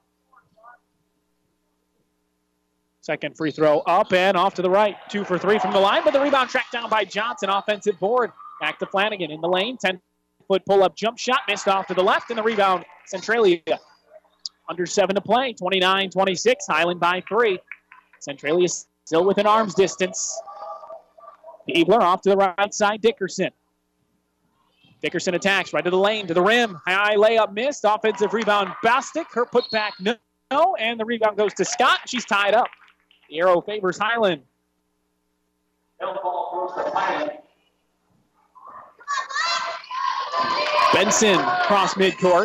Second free throw up and off to the right. Two for three from the line, but the rebound tracked down by Johnson. Offensive board. Back to Flanagan in the lane. ten-foot pull-up jump shot. Missed off to the left, and the rebound, Centralia. Under seven to play. twenty-nine twenty-six. Highland by three. Centralia still within arm's distance. Peebler off to the right side. Dickerson. Dickerson attacks right to the lane, to the rim. High layup missed. Offensive rebound, Bostic. Her putback, no. And the rebound goes to Scott. She's tied up. The arrow favors Highland. Benson cross midcourt.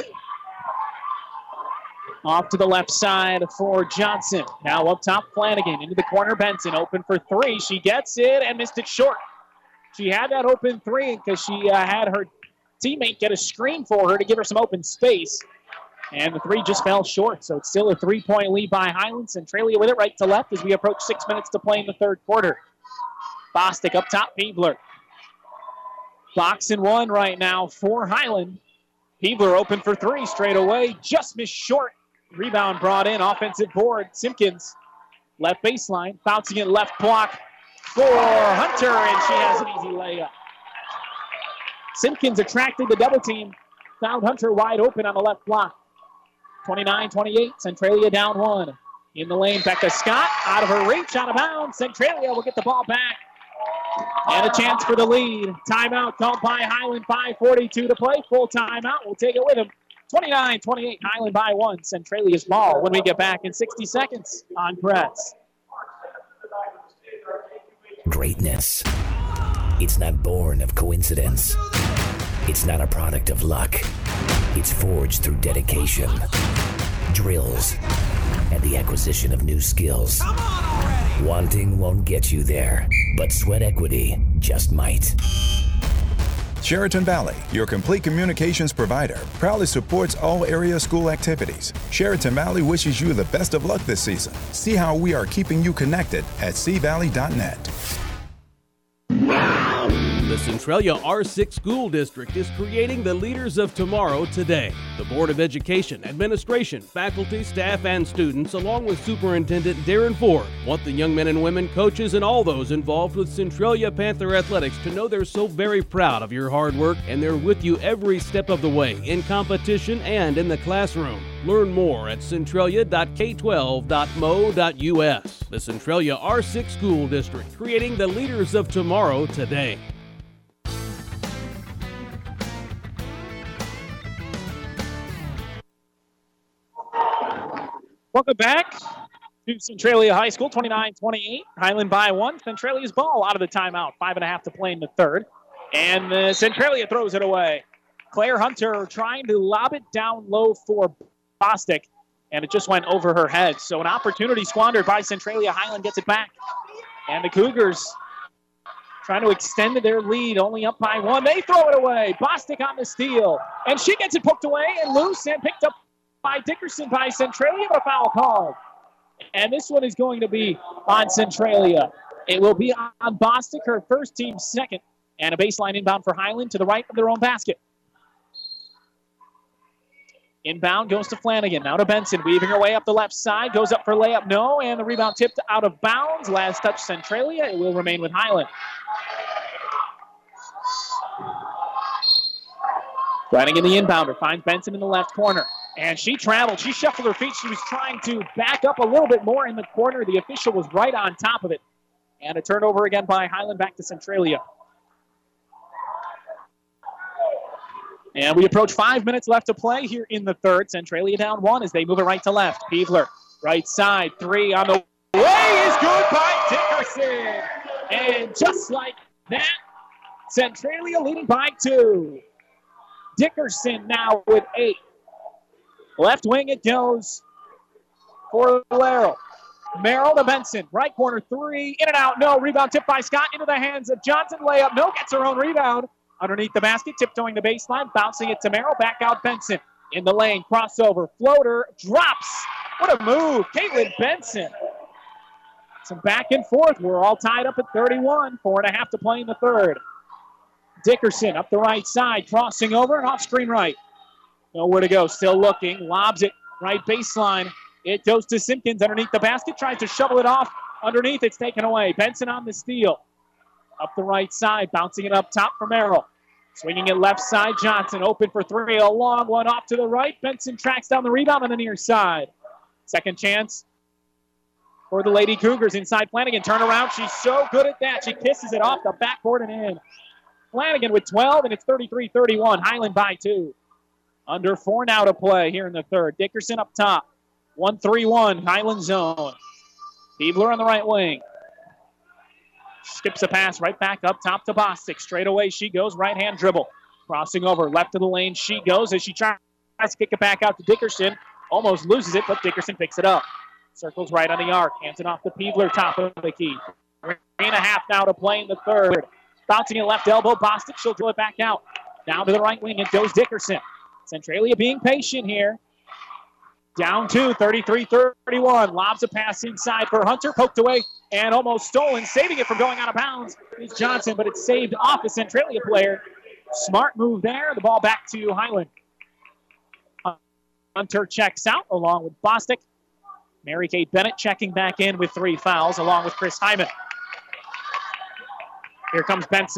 Off to the left side for Johnson. Now up top, Flanagan. Into the corner, Benson. Open for three. She gets it and missed it short. She had that open three because she uh, had her teammate get a screen for her to give her some open space. And the three just fell short, so it's still a three-point lead by Highland. Centralia with it right to left as we approach six minutes to play in the third quarter. Bostic up top, Peebler. Box and one right now for Highland. Peebler open for three straight away, just missed short. Rebound brought in, offensive board. Simpkins, left baseline, bouncing it left block for Hunter, and she has an easy layup. Simpkins attracted the double team, found Hunter wide open on the left block. twenty-nine twenty-eight, Centralia down one. In the lane, Becca Scott, out of her reach, out of bounds. Centralia will get the ball back. And a chance for the lead. Timeout called by Highland, five forty-two to play. Full timeout, we'll take it with him. twenty-nine twenty-eight, Highland by one. Centralia's ball when we get back in sixty seconds on Press. Greatness. It's not born of coincidence. It's not a product of luck. It's forged through dedication, drills, and the acquisition of new skills. Wanting won't get you there, but Sweat Equity just might. Sheraton Valley, your complete communications provider, proudly supports all area school activities. Sheraton Valley wishes you the best of luck this season. See how we are keeping you connected at c valley dot net. The Centralia R six School District is creating the leaders of tomorrow today. The Board of Education, administration, faculty, staff, and students, along with Superintendent Darren Ford, want the young men and women, coaches, and all those involved with Centralia Panther Athletics to know they're so very proud of your hard work and they're with you every step of the way in competition and in the classroom. Learn more at centralia dot k twelve dot m o dot u s. The Centralia R six School District, creating the leaders of tomorrow today. Welcome back to Centralia High School, twenty-nine twenty-eight. Highland by one. Centralia's ball out of the timeout. Five and a half to play in the third. And uh, Centralia throws it away. Claire Hunter trying to lob it down low for Bostic, and it just went over her head. So an opportunity squandered by Centralia. Highland gets it back. And the Cougars trying to extend their lead, only up by one. They throw it away. Bostic on the steal. And she gets it poked away and loose and picked up by Dickerson by Centralia, but a foul called. And this one is going to be on Centralia. It will be on Bostic, her first team second, and a baseline inbound for Highland to the right of their own basket. Inbound goes to Flanagan, now to Benson, weaving her way up the left side, goes up for layup, no, and the rebound tipped out of bounds. Last touch Centralia, it will remain with Highland. Flanagan, the inbounder, finds Benson in the left corner. And she traveled. She shuffled her feet. She was trying to back up a little bit more in the corner. The official was right on top of it. And a turnover again by Highland back to Centralia. And we approach five minutes left to play here in the third. Centralia down one as they move it right to left. Peevler, right side, three on the way is good by Dickerson. And just like that, Centralia leading by two. Dickerson now with eight. Left wing it goes for Merrill. Merrill to Benson. Right corner three. In and out. No. Rebound tipped by Scott into the hands of Johnson. Layup. No. Gets her own rebound. Underneath the basket. Tiptoeing the baseline. Bouncing it to Merrill. Back out Benson. In the lane. Crossover. Floater. Drops. What a move. Caitlin Benson. Some back and forth. We're all tied up at thirty-one. Four and a half to play in the third. Dickerson up the right side. Crossing over and off screen right. Nowhere to go. Still looking. Lobs it. Right baseline. It goes to Simpkins underneath the basket. Tries to shovel it off. Underneath. It's taken away. Benson on the steal. Up the right side. Bouncing it up top for Merrill. Swinging it left side. Johnson open for three. A long one off to the right. Benson tracks down the rebound on the near side. Second chance for the Lady Cougars inside Flanagan. Turn around. She's so good at that. She kisses it off the backboard and in. Flanagan with twelve, and it's thirty-three thirty-one. Highland by two. Under four now to play here in the third. Dickerson up top. one three one, Highland zone. Peevler on the right wing. Skips a pass right back up top to Bostic. Straight away she goes. Right-hand dribble. Crossing over. Left of the lane she goes as she tries to kick it back out to Dickerson. Almost loses it, but Dickerson picks it up. Circles right on the arc. Hands it off to Peevler, top of the key. Three and a half now to play in the third. Bouncing it left elbow. Bostic, she'll drill it back out. Down to the right wing. It goes Dickerson. Centralia being patient here. Down two, thirty-three thirty-one. Lobs a pass inside for Hunter. Poked away and almost stolen. Saving it from going out of bounds is Johnson, but it's saved off a Centralia player. Smart move there. The ball back to Highland. Hunter checks out along with Bostic. Mary Kate Bennett checking back in with three fouls along with Chris Hyman. Here comes Benson.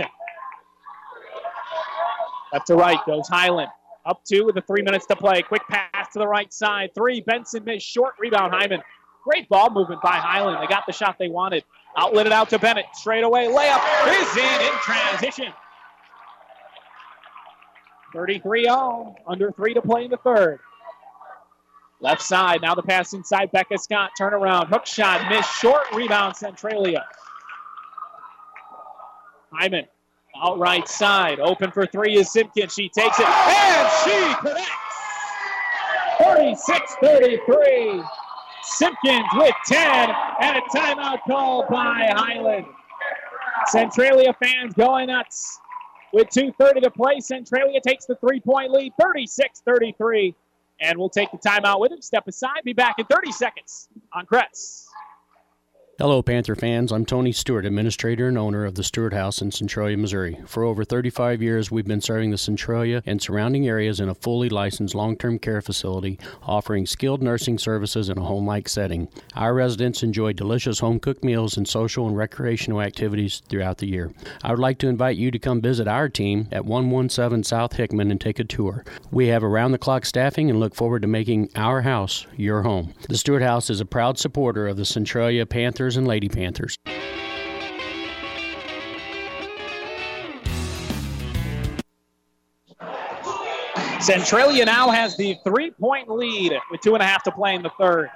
Left to right goes Highland. Up two with the three minutes to play. Quick pass to the right side. Three. Benson missed. Short rebound. Hyman. Great ball movement by Highland. They got the shot they wanted. Outlet it out to Bennett. Straight away. Layup is in in transition. thirty-three all. Under three to play in the third. Left side. Now the pass inside. Becca Scott. Turnaround. Hook shot. Missed. Short rebound. Centralia. Hyman. Out right side. Open for three is Simpkins. She takes it. And she connects. forty-six thirty-three. Simpkins with ten. And a timeout called by Highland. Centralia fans going nuts. with two thirty to play. Centralia takes the three-point lead, thirty-six thirty-three. And we'll take the timeout with him. Step aside. Be back in thirty seconds on Crest. Hello, Panther fans. I'm Tony Stewart, administrator and owner of the Stewart House in Centralia, Missouri. For over thirty-five years, we've been serving the Centralia and surrounding areas in a fully licensed long-term care facility, offering skilled nursing services in a home-like setting. Our residents enjoy delicious home-cooked meals and social and recreational activities throughout the year. I would like to invite you to come visit our team at one seventeen South Hickman and take a tour. We have around-the-clock staffing and look forward to making our house your home. The Stewart House is a proud supporter of the Centralia Panthers and Lady Panthers. Centralia now has the three-point lead with two and a half to play in the third.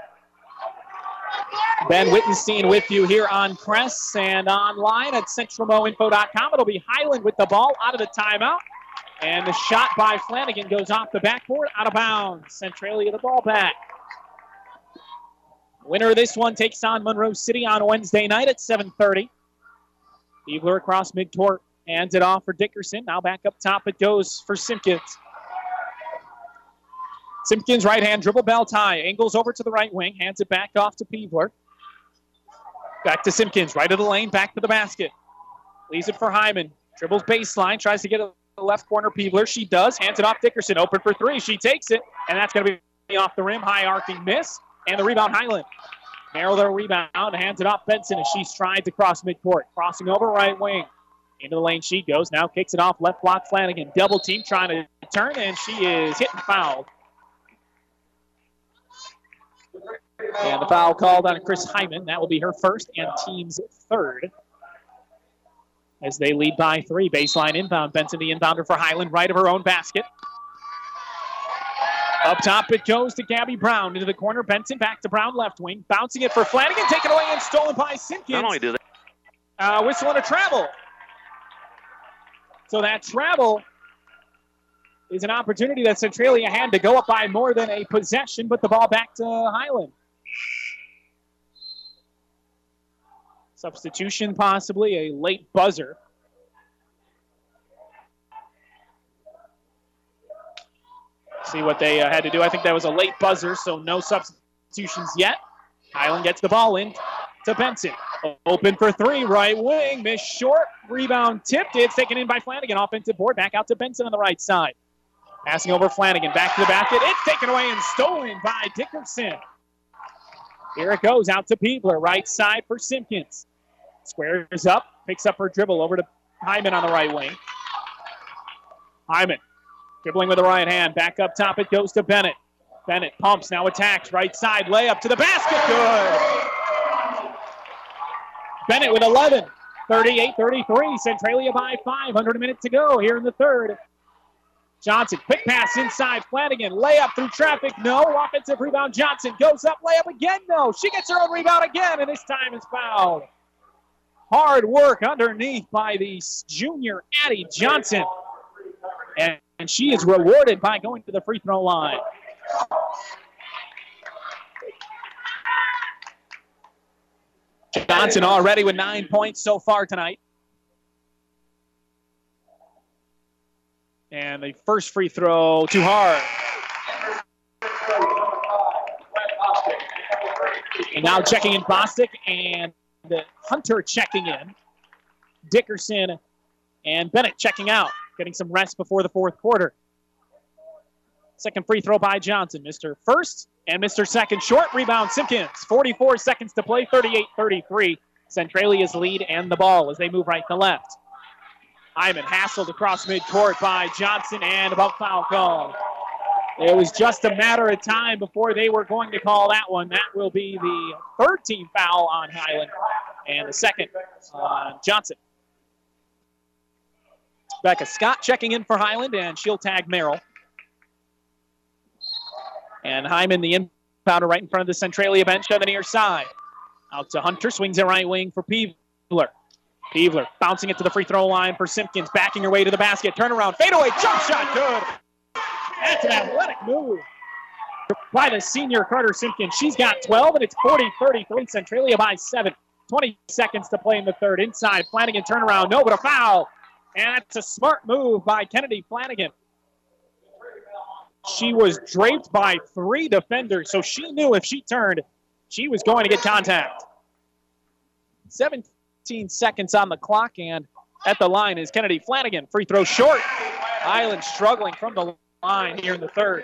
Ben Wittenstein with you here on Crest and online at central mo info dot com. It'll be Highland with the ball out of the timeout. And the shot by Flanagan goes off the backboard, out of bounds. Centralia the ball back. Winner of this one takes on Monroe City on Wednesday night at seven thirty. Beebler across midcourt, hands it off for Dickerson. Now back up top it goes for Simpkins. Simpkins right hand dribble, belt high. Angles over to the right wing, hands it back off to Beebler. Back to Simpkins, right of the lane, back to the basket. Leaves it for Hyman. Dribbles baseline, tries to get it the left corner. Beebler, she does. Hands it off Dickerson, open for three. She takes it, and that's going to be off the rim. High arcing miss. And the rebound, Highland. Merrill the rebound, hands it off Benson as she strides across midcourt. Crossing over right wing. Into the lane she goes. Now kicks it off left block Flanagan. Double team trying to turn, and she is hit and fouled. And the foul called on Chris Hyman. That will be her first and team's third. As they lead by three. Baseline inbound. Benson the inbounder for Highland, right of her own basket. Up top it goes to Gabby Brown. Into the corner, Benson back to Brown left wing. Bouncing it for Flanagan, taken away and stolen by Simpkins. Not only do they... Uh, whistle and a travel. So that travel is an opportunity that Centralia had to go up by more than a possession, but the ball back to Highland. Substitution possibly, a late buzzer. See what they uh, had to do. I think that was a late buzzer, so no substitutions yet. Highland gets the ball in to Benson. Open for three, right wing. Miss short. Rebound tipped. It's taken in by Flanagan. Offensive board. Back out to Benson on the right side. Passing over Flanagan. Back to the basket. It's taken away and stolen by Dickerson. Here it goes out to Beebler. Right side for Simpkins. Squares up. Picks up her dribble over to Hyman on the right wing. Hyman. Dribbling with the right hand. Back up top it goes to Bennett. Bennett pumps, now attacks. Right side, layup to the basket. Good. Bennett with eleven. thirty-eight thirty-three. Centralia by five. Under a minute to go here in the third. Johnson, quick pass inside. Flanagan, layup through traffic. No. Offensive rebound. Johnson goes up, layup again. No. She gets her own rebound again, and this time is fouled. Hard work underneath by the junior Addie Johnson. And And she is rewarded by going to the free throw line. Johnson already with nine points so far tonight. And the first free throw too hard. And now checking in Bostic and Hunter checking in. Dickerson and Bennett checking out. Getting some rest before the fourth quarter. Second free throw by Johnson. Mister First and Mister Second short. Rebound Simpkins. forty-four seconds to play. thirty-eight thirty-three. Centralia's lead and the ball as they move right to left. Hyman hassled across midcourt by Johnson and about foul call. It was just a matter of time before they were going to call that one. That will be the third team foul on Highland and the second on Johnson. Becca Scott checking in for Highland, and she'll tag Merrill. And Hyman, the inbounder, right in front of the Centralia bench on the near side. Out to Hunter, swings it right wing for Peevler. Peevler bouncing it to the free throw line for Simpkins, backing her way to the basket. Turnaround, fadeaway, jump shot, good. That's an athletic move by the senior Carter Simpkins. She's got twelve, and it's forty thirty-three. Centralia by seven. twenty seconds to play in the third. Inside, Flanagan turnaround, no, but a foul. And that's a smart move by Kennedy Flanagan. She was draped by three defenders, so she knew if she turned, she was going to get contact. seventeen seconds on the clock, and at the line is Kennedy Flanagan. Free throw short. Highland struggling from the line here in the third.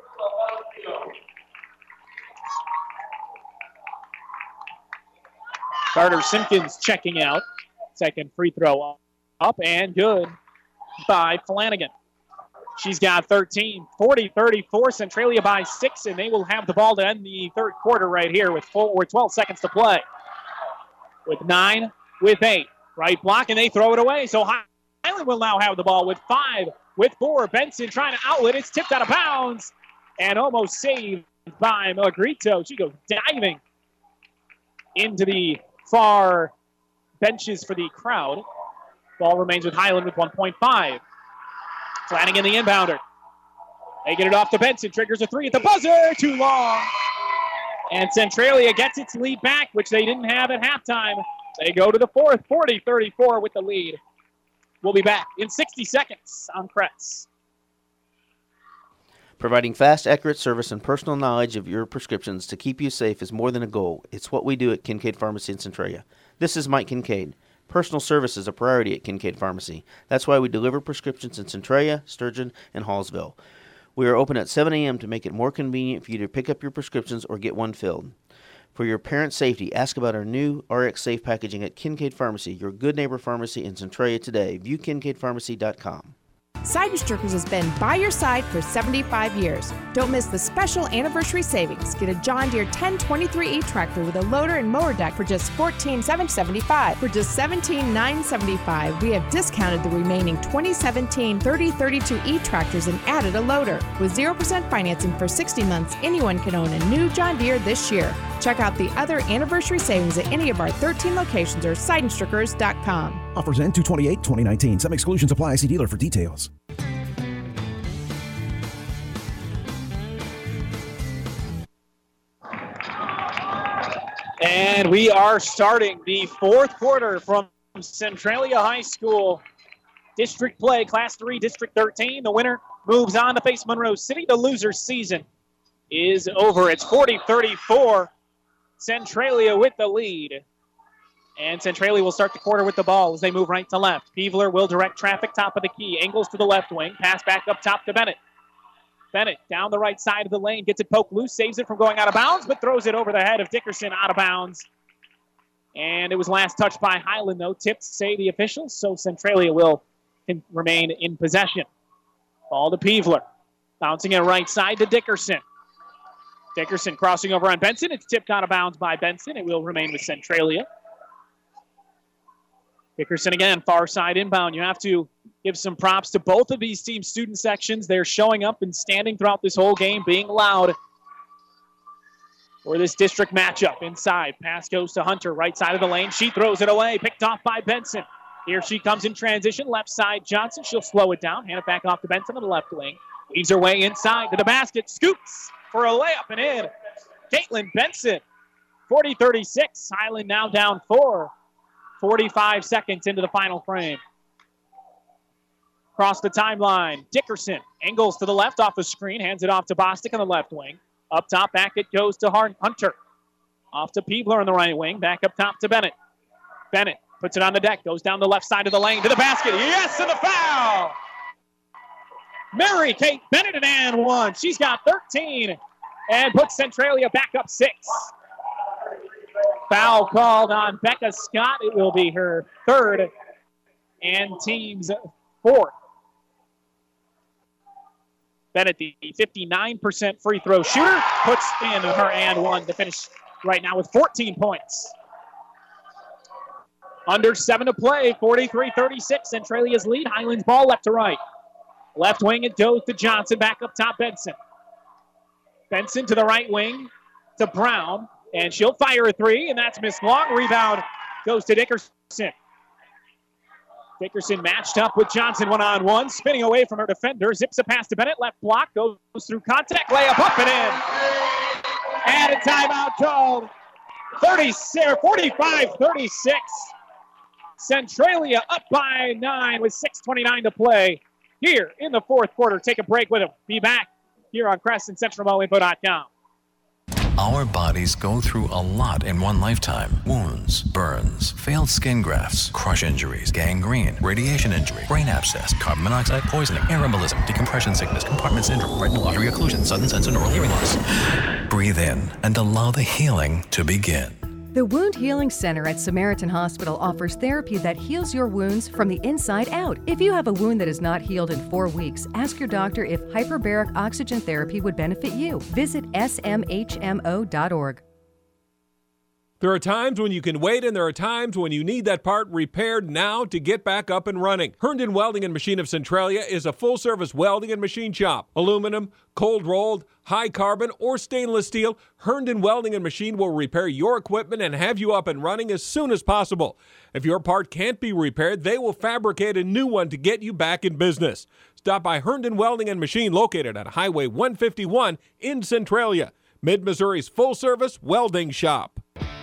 Carter Simpkins checking out. Second free throw up and good by Flanagan. She's got thirteen, forty thirty-four, Centralia by six, and they will have the ball to end the third quarter right here with, four, with twelve seconds to play. With nine, with eight. Right block, and they throw it away. So Highland will now have the ball with five, with four. Benson trying to outlet. It's tipped out of bounds and almost saved by Malagrito. She goes diving into the far benches for the crowd. Ball remains with Highland with one point five. Flanagan, the inbounder. They get it off to Benson. Triggers a three at the buzzer. Too long. And Centralia gets its lead back, which they didn't have at halftime. They go to the fourth, forty thirty-four with the lead. We'll be back in sixty seconds on Kretz. Providing fast, accurate service and personal knowledge of your prescriptions to keep you safe is more than a goal. It's what we do at Kincaid Pharmacy in Centralia. This is Mike Kincaid. Personal service is a priority at Kincaid Pharmacy. That's why we deliver prescriptions in Centralia, Sturgeon, and Hallsville. We are open at seven a.m. to make it more convenient for you to pick up your prescriptions or get one filled. For your parents' safety, ask about our new R X Safe packaging at Kincaid Pharmacy, your good neighbor pharmacy in Centralia today. View kincaid pharmacy dot com. Seidenstrickers has been by your side for seventy-five years. Don't miss the special anniversary savings. Get a John Deere ten twenty-three E tractor with a loader and mower deck for just fourteen thousand seven hundred seventy-five dollars. For just seventeen thousand nine hundred seventy-five dollars, we have discounted the remaining twenty seventeen thirty thirty-two E tractors and added a loader. With zero percent financing for sixty months, anyone can own a new John Deere this year. Check out the other anniversary savings at any of our thirteen locations or seidenstrickers dot com. Offers end two twenty-eight twenty nineteen. Some exclusions apply. See dealer for details. And we are starting the fourth quarter from Centralia High School. District play, Class three, District thirteen. The winner moves on to face Monroe City. The loser's season is over. It's forty thirty-four. Centralia with the lead. And Centralia will start the quarter with the ball as they move right to left. Peevler will direct traffic top of the key. Angles to the left wing. Pass back up top to Bennett. Bennett down the right side of the lane. Gets it poked loose. Saves it from going out of bounds, but throws it over the head of Dickerson out of bounds. And it was last touched by Highland, though. Tipped, say the officials. So Centralia will in, remain in possession. Ball to Peevler. Bouncing it right side to Dickerson. Dickerson crossing over on Benson. It's tipped out of bounds by Benson. It will remain with Centralia. Dickerson again, far side inbound. You have to give some props to both of these team student sections. They're showing up and standing throughout this whole game, being loud for this district matchup. Inside, pass goes to Hunter, right side of the lane. She throws it away, picked off by Benson. Here she comes in transition, left side Johnson. She'll slow it down, hand it back off to Benson on the left wing. Weaves her way inside to the basket, scoops for a layup and in. Caitlin Benson, forty thirty-six. Highland now down four. forty-five seconds into the final frame. Across the timeline, Dickerson angles to the left off a screen, hands it off to Bostic on the left wing. Up top, back it goes to Hunter. Off to Peebler on the right wing, back up top to Bennett. Bennett puts it on the deck, goes down the left side of the lane to the basket. Yes, and the foul! Mary Kate Bennett and and one. She's got thirteen and puts Centralia back up six. Foul called on Becca Scott. It will be her third and team's fourth. Bennett, the fifty-nine percent free throw shooter, puts in her and one to finish right now with fourteen points. Under seven to play, forty-three thirty-six. Centralia's lead. Highlands ball left to right. Left wing, it goes to Johnson. Back up top, Benson. Benson to the right wing to Brown. And she'll fire a three, and that's missed long. Rebound goes to Dickerson. Dickerson matched up with Johnson one-on-one, spinning away from her defender. Zips a pass to Bennett. Left block, goes through contact. Layup up and in. And a timeout called. forty-five thirty-six. Centralia up by nine with six twenty-nine to play here in the fourth quarter. Take a break with them. Be back here on Crescent Central Mo Info dot com. Our bodies go through a lot in one lifetime. Wounds, burns, failed skin grafts, crush injuries, gangrene, radiation injury, brain abscess, carbon monoxide poisoning, air embolism, decompression sickness, compartment syndrome, retinal artery occlusion, sudden sense of neural hearing loss. Breathe in and allow the healing to begin. The Wound Healing Center at Samaritan Hospital offers therapy that heals your wounds from the inside out. If you have a wound that is not healed in four weeks, ask your doctor if hyperbaric oxygen therapy would benefit you. Visit S M H M O dot org. There are times when you can wait, and there are times when you need that part repaired now to get back up and running. Herndon Welding and Machine of Centralia is a full-service welding and machine shop. Aluminum, cold-rolled, high-carbon, or stainless steel, Herndon Welding and Machine will repair your equipment and have you up and running as soon as possible. If your part can't be repaired, they will fabricate a new one to get you back in business. Stop by Herndon Welding and Machine, located at Highway one fifty-one in Centralia, Mid-Missouri's full-service welding shop.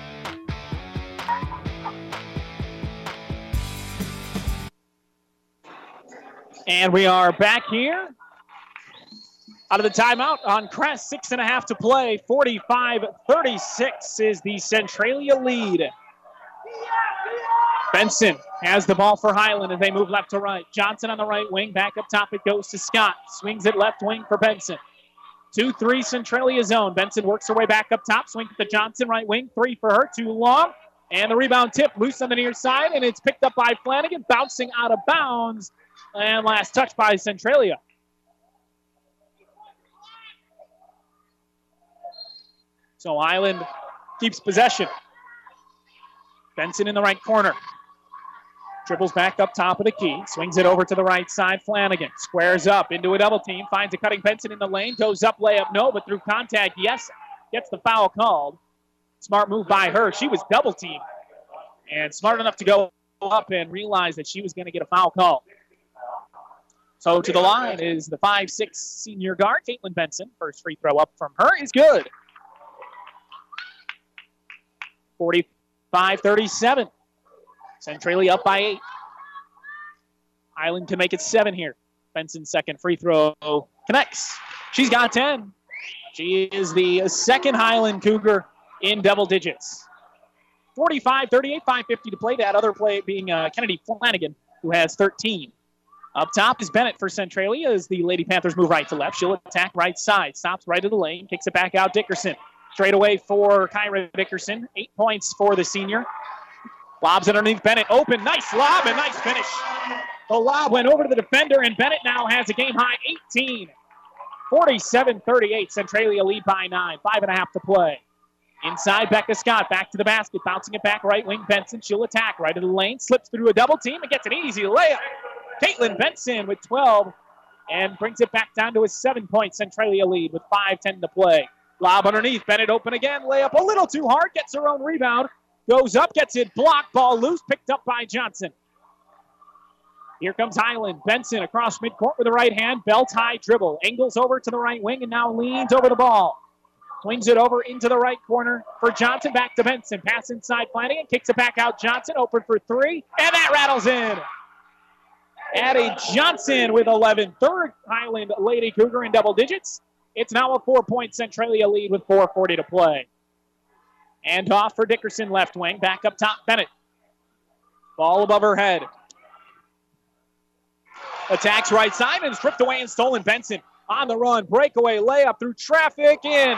And we are back here out of the timeout on Crest. Six and a half to play. forty-five thirty-six is the Centralia lead. Benson has the ball for Highland as they move left to right. Johnson on the right wing. Back up top it goes to Scott. Swings it left wing for Benson. two three Centralia zone. Benson works her way back up top. Swings to Johnson, right wing. Three for her. Too long. And the rebound tip loose on the near side. And it's picked up by Flanagan. Bouncing out of bounds. And last touch by Centralia. So Highland keeps possession. Benson in the right corner. Dribbles back up top of the key. Swings it over to the right side. Flanagan squares up into a double team. Finds a cutting Benson in the lane. Goes up, layup, no, but through contact, yes. Gets the foul called. Smart move by her. She was double teamed. And smart enough to go up and realize that she was going to get a foul call. So to the line is the five six senior guard, Caitlin Benson. First free throw up from her is good. forty-five thirty-seven. Centralia up by eight. Highland can make it seven here. Benson's second free throw connects. She's got ten. She is the second Highland Cougar in double digits. forty-five thirty-eight, five fifty to play. That other play being uh, Kennedy Flanagan, who has thirteen. Up top is Bennett for Centralia as the Lady Panthers move right to left. She'll attack right side. Stops right of the lane. Kicks it back out. Dickerson. Straight away for Kyra Dickerson. Eight points for the senior. Lobs underneath Bennett. Open. Nice lob and nice finish. The lob went over to the defender, and Bennett now has a game-high eighteen. forty-seven thirty-eight. Centralia lead by nine. Five and a half to play. Inside, Becca Scott. Back to the basket. Bouncing it back right wing. Benson. She'll attack right of the lane. Slips through a double team and gets an easy layup. Caitlin Benson with twelve and brings it back down to a seven-point Centralia lead with five ten to play. Lob underneath. Bennett open again. Layup a little too hard. Gets her own rebound. Goes up. Gets it blocked. Ball loose. Picked up by Johnson. Here comes Highland. Benson across midcourt with the right hand. Belt high dribble. Angles over to the right wing and now leans over the ball. Swings it over into the right corner for Johnson. Back to Benson. Pass inside Flanagan. Kicks it back out. Johnson open for three. And that rattles in. Addie Johnson with eleven. Third Highland Lady Cougar in double digits. It's now a four-point Centralia lead with four forty to play. And off for Dickerson, left wing. Back up top, Bennett. Ball above her head. Attacks right side and stripped away and stolen. Benson on the run. Breakaway layup through traffic in.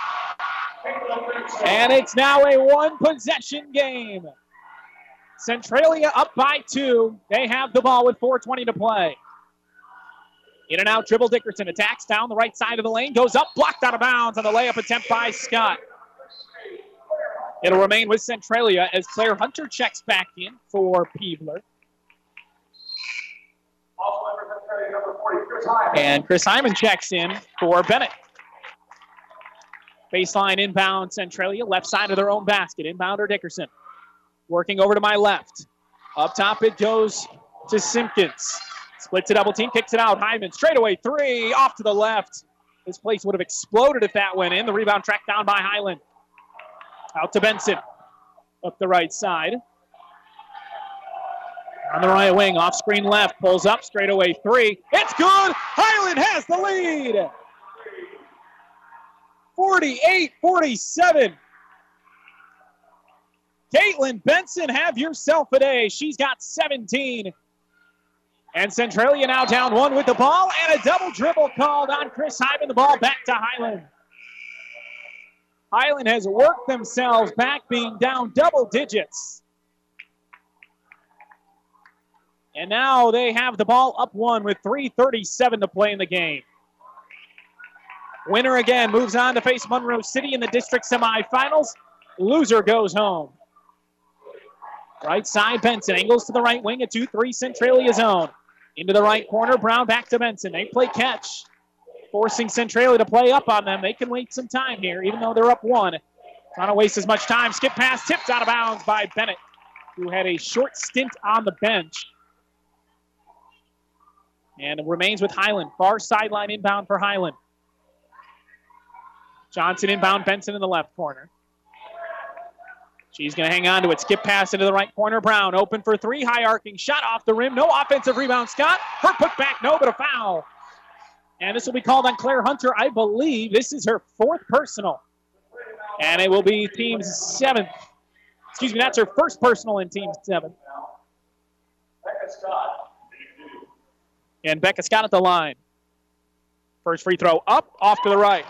And it's now a one-possession game. Centralia up by two. They have the ball with four twenty to play. In and out dribble. Dickerson attacks down the right side of the lane. Goes up, blocked out of bounds on the layup attempt by Scott. It'll remain with Centralia as Claire Hunter checks back in for Peevler. And Chris Hyman checks in for Bennett. Baseline inbound Centralia, left side of their own basket. Inbounder Dickerson. Working over to my left. Up top it goes to Simpkins. Splits a double team, kicks it out. Hyman straight away three, off to the left. This place would have exploded if that went in. The rebound tracked down by Highland. Out to Benson. Up the right side. On the right wing, off screen left, pulls up, straightaway three. It's good! Highland has the lead! forty-eight forty-seven. Caitlin Benson, have yourself a day. She's got seventeen. And Centralia now down one with the ball, and a double dribble called on Chris Hyman. The ball back to Highland. Highland has worked themselves back, being down double digits. And now they have the ball up one with three thirty-seven to play in the game. Winner again moves on to face Monroe City in the district semifinals. Loser goes home. Right side, Benson angles to the right wing, a two three Centralia zone. Into the right corner, Brown back to Benson. They play catch, forcing Centralia to play up on them. They can wait some time here, even though they're up one. Trying to waste as much time. Skip pass, tipped out of bounds by Bennett, who had a short stint on the bench. And it remains with Highland. Far sideline inbound for Highland. Johnson inbound, Benson in the left corner. She's going to hang on to it. Skip pass into the right corner. Brown open for three. High arcing shot off the rim. No offensive rebound. Scott. Her put back. No, but a foul. And this will be called on Claire Hunter. I believe this is her fourth personal. And it will be team's seventh. Excuse me, that's her first personal in team seven. And Becca Scott at the line. First free throw up, off to the right.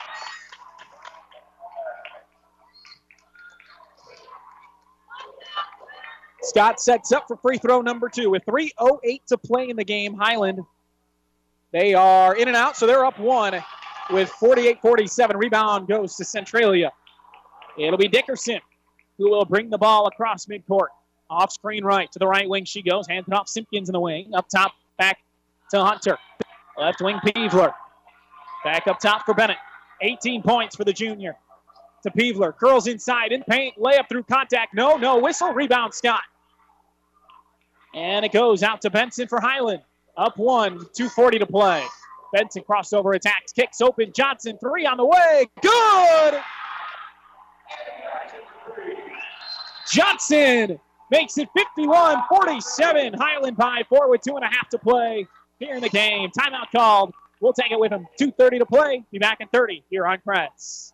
Scott sets up for free throw number two with three oh eight to play in the game. Highland, they are in and out, so they're up one with forty-eight forty-seven. Rebound goes to Centralia. It'll be Dickerson who will bring the ball across midcourt. Off screen right to the right wing she goes. Hands it off Simpkins in the wing. Up top, back to Hunter. Left wing Peevler. Back up top for Bennett. eighteen points for the junior. To Peevler. Curls inside in paint. Layup through contact. No, no. Whistle. Rebound Scott. And it goes out to Benson for Highland. Up one. two forty to play. Benson crossover attacks. Kicks open. Johnson. Three on the way. Good! Johnson makes it fifty-one forty-seven. Highland by four with two and a half to play here in the game. Timeout called. We'll take it with him. two thirty to play. Be back in thirty here on Kretz.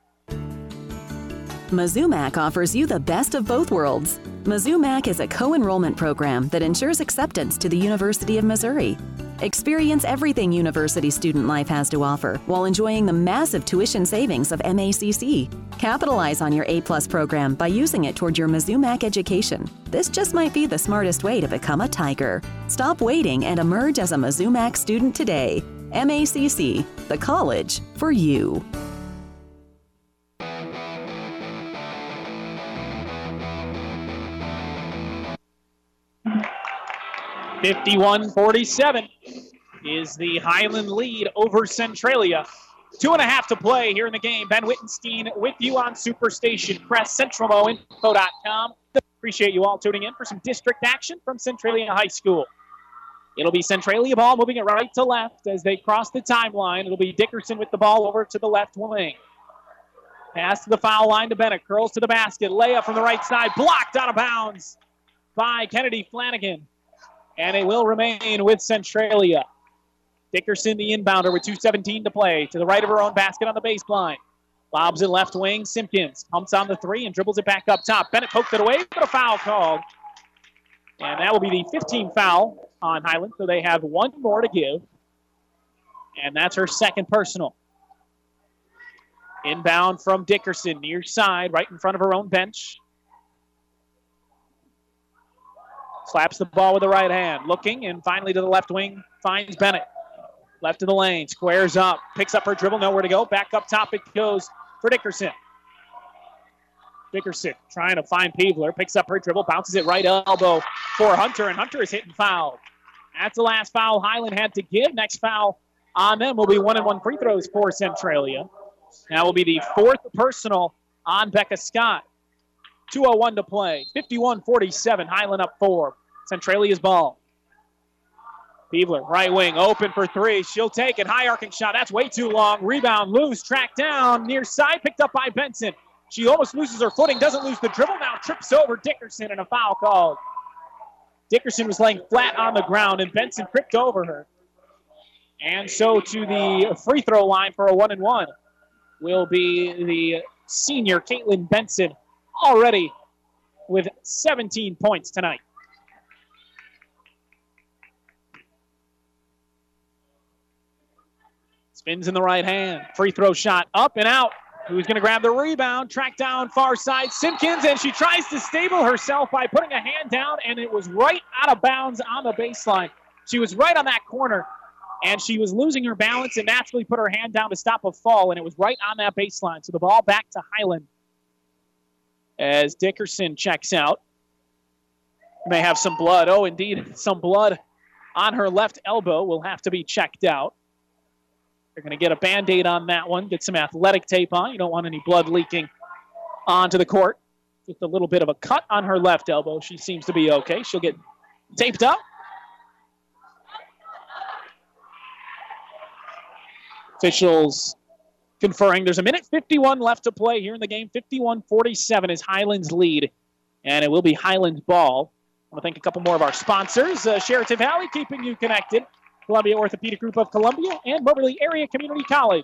Mizzou-Mac offers you the best of both worlds. Mizzou-Mac is a co-enrollment program that ensures acceptance to the University of Missouri. Experience everything university student life has to offer while enjoying the massive tuition savings of M A C C. Capitalize on your A-plus program by using it toward your Mizzou-Mac education. This just might be the smartest way to become a Tiger. Stop waiting and emerge as a Mizzou-Mac student today. M A C C, the college for you. fifty-one forty-seven is the Highland lead over Centralia. Two and a half to play here in the game. Ben Wittenstein with you on Superstation Press, central mo info dot com. Appreciate you all tuning in for some district action from Centralia High School. It'll be Centralia ball moving it right to left as they cross the timeline. It'll be Dickerson with the ball over to the left wing. Pass to the foul line to Bennett. Curls to the basket. Layup from the right side. Blocked out of bounds by Kennedy Flanagan. And it will remain with Centralia. Dickerson, the inbounder, with two seventeen to play. To the right of her own basket on the baseline. Lobs it left wing. Simpkins pumps on the three and dribbles it back up top. Bennett poked it away, but a foul called. And that will be the fifteenth foul on Highland. So they have one more to give. And that's her second personal. Inbound from Dickerson, near side, right in front of her own bench. Slaps the ball with the right hand. Looking, and finally to the left wing, finds Bennett. Left of the lane, squares up, picks up her dribble, nowhere to go. Back up top it goes for Dickerson. Dickerson trying to find Peevler, picks up her dribble, bounces it right elbow for Hunter, and Hunter is hitting foul. That's the last foul Highland had to give. Next foul on them will be one and one free throws for Centralia. Now will be the fourth personal on Becca Scott. two oh one to play. fifty-one forty-seven. Highland up four. Centralia's ball. Peevler, right wing, open for three. She'll take it. High arcing shot. That's way too long. Rebound loose. Tracked down. Near side. Picked up by Benson. She almost loses her footing. Doesn't lose the dribble. Now trips over Dickerson and a foul called. Dickerson was laying flat on the ground, and Benson tripped over her. And so to the free throw line for a one and one will be the senior Caitlin Benson, already with seventeen points tonight. Spins in the right hand. Free throw shot up and out. Who's going to grab the rebound? Track down far side Simpkins, and she tries to stable herself by putting a hand down, and it was right out of bounds on the baseline. She was right on that corner, and she was losing her balance and naturally put her hand down to stop a fall, and it was right on that baseline. So the ball back to Highland as Dickerson checks out. May have some blood. Oh, indeed, some blood on her left elbow. Will have to be checked out. They're going to get a Band-Aid on that one, get some athletic tape on. You don't want any blood leaking onto the court. Just a little bit of a cut on her left elbow. She seems to be okay. She'll get taped up. Officials conferring. There's a minute fifty-one left to play here in the game. fifty-one forty-seven is Highland's lead, and it will be Highland's ball. I want to thank a couple more of our sponsors. Uh, Sheraton Valley keeping you connected. Columbia Orthopedic Group of Columbia, and Moberly Area Community College.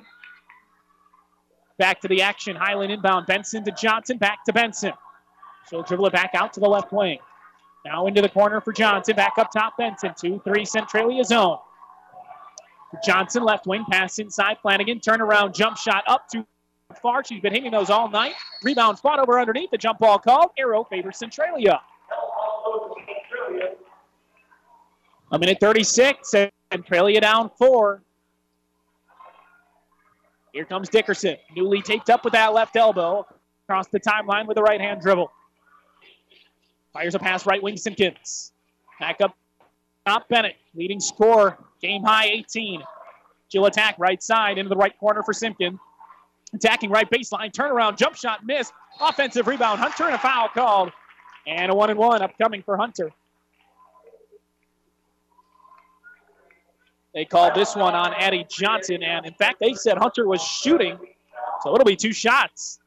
Back to the action. Highland inbound. Benson to Johnson. Back to Benson. She'll dribble it back out to the left wing. Now into the corner for Johnson. Back up top, Benson. two three Centralia zone. Johnson, left wing. Pass inside. Flanagan. Turnaround jump shot up too far. She's been hitting those all night. Rebound fought over underneath. The jump ball called. Arrow favors Centralia. A minute thirty-six, Centralia down four. Here comes Dickerson, newly taped up with that left elbow. Across the timeline with a right-hand dribble. Fires a pass right wing, Simpkins. Back up top, Bennett. Leading scorer, game high eighteen. She'll attack right side into the right corner for Simpkins. Attacking right baseline, turnaround, jump shot missed. Offensive rebound, Hunter, and a foul called. And a one and one upcoming for Hunter. They called this one on Addie Johnson, and in fact, they said Hunter was shooting, so it'll be two shots.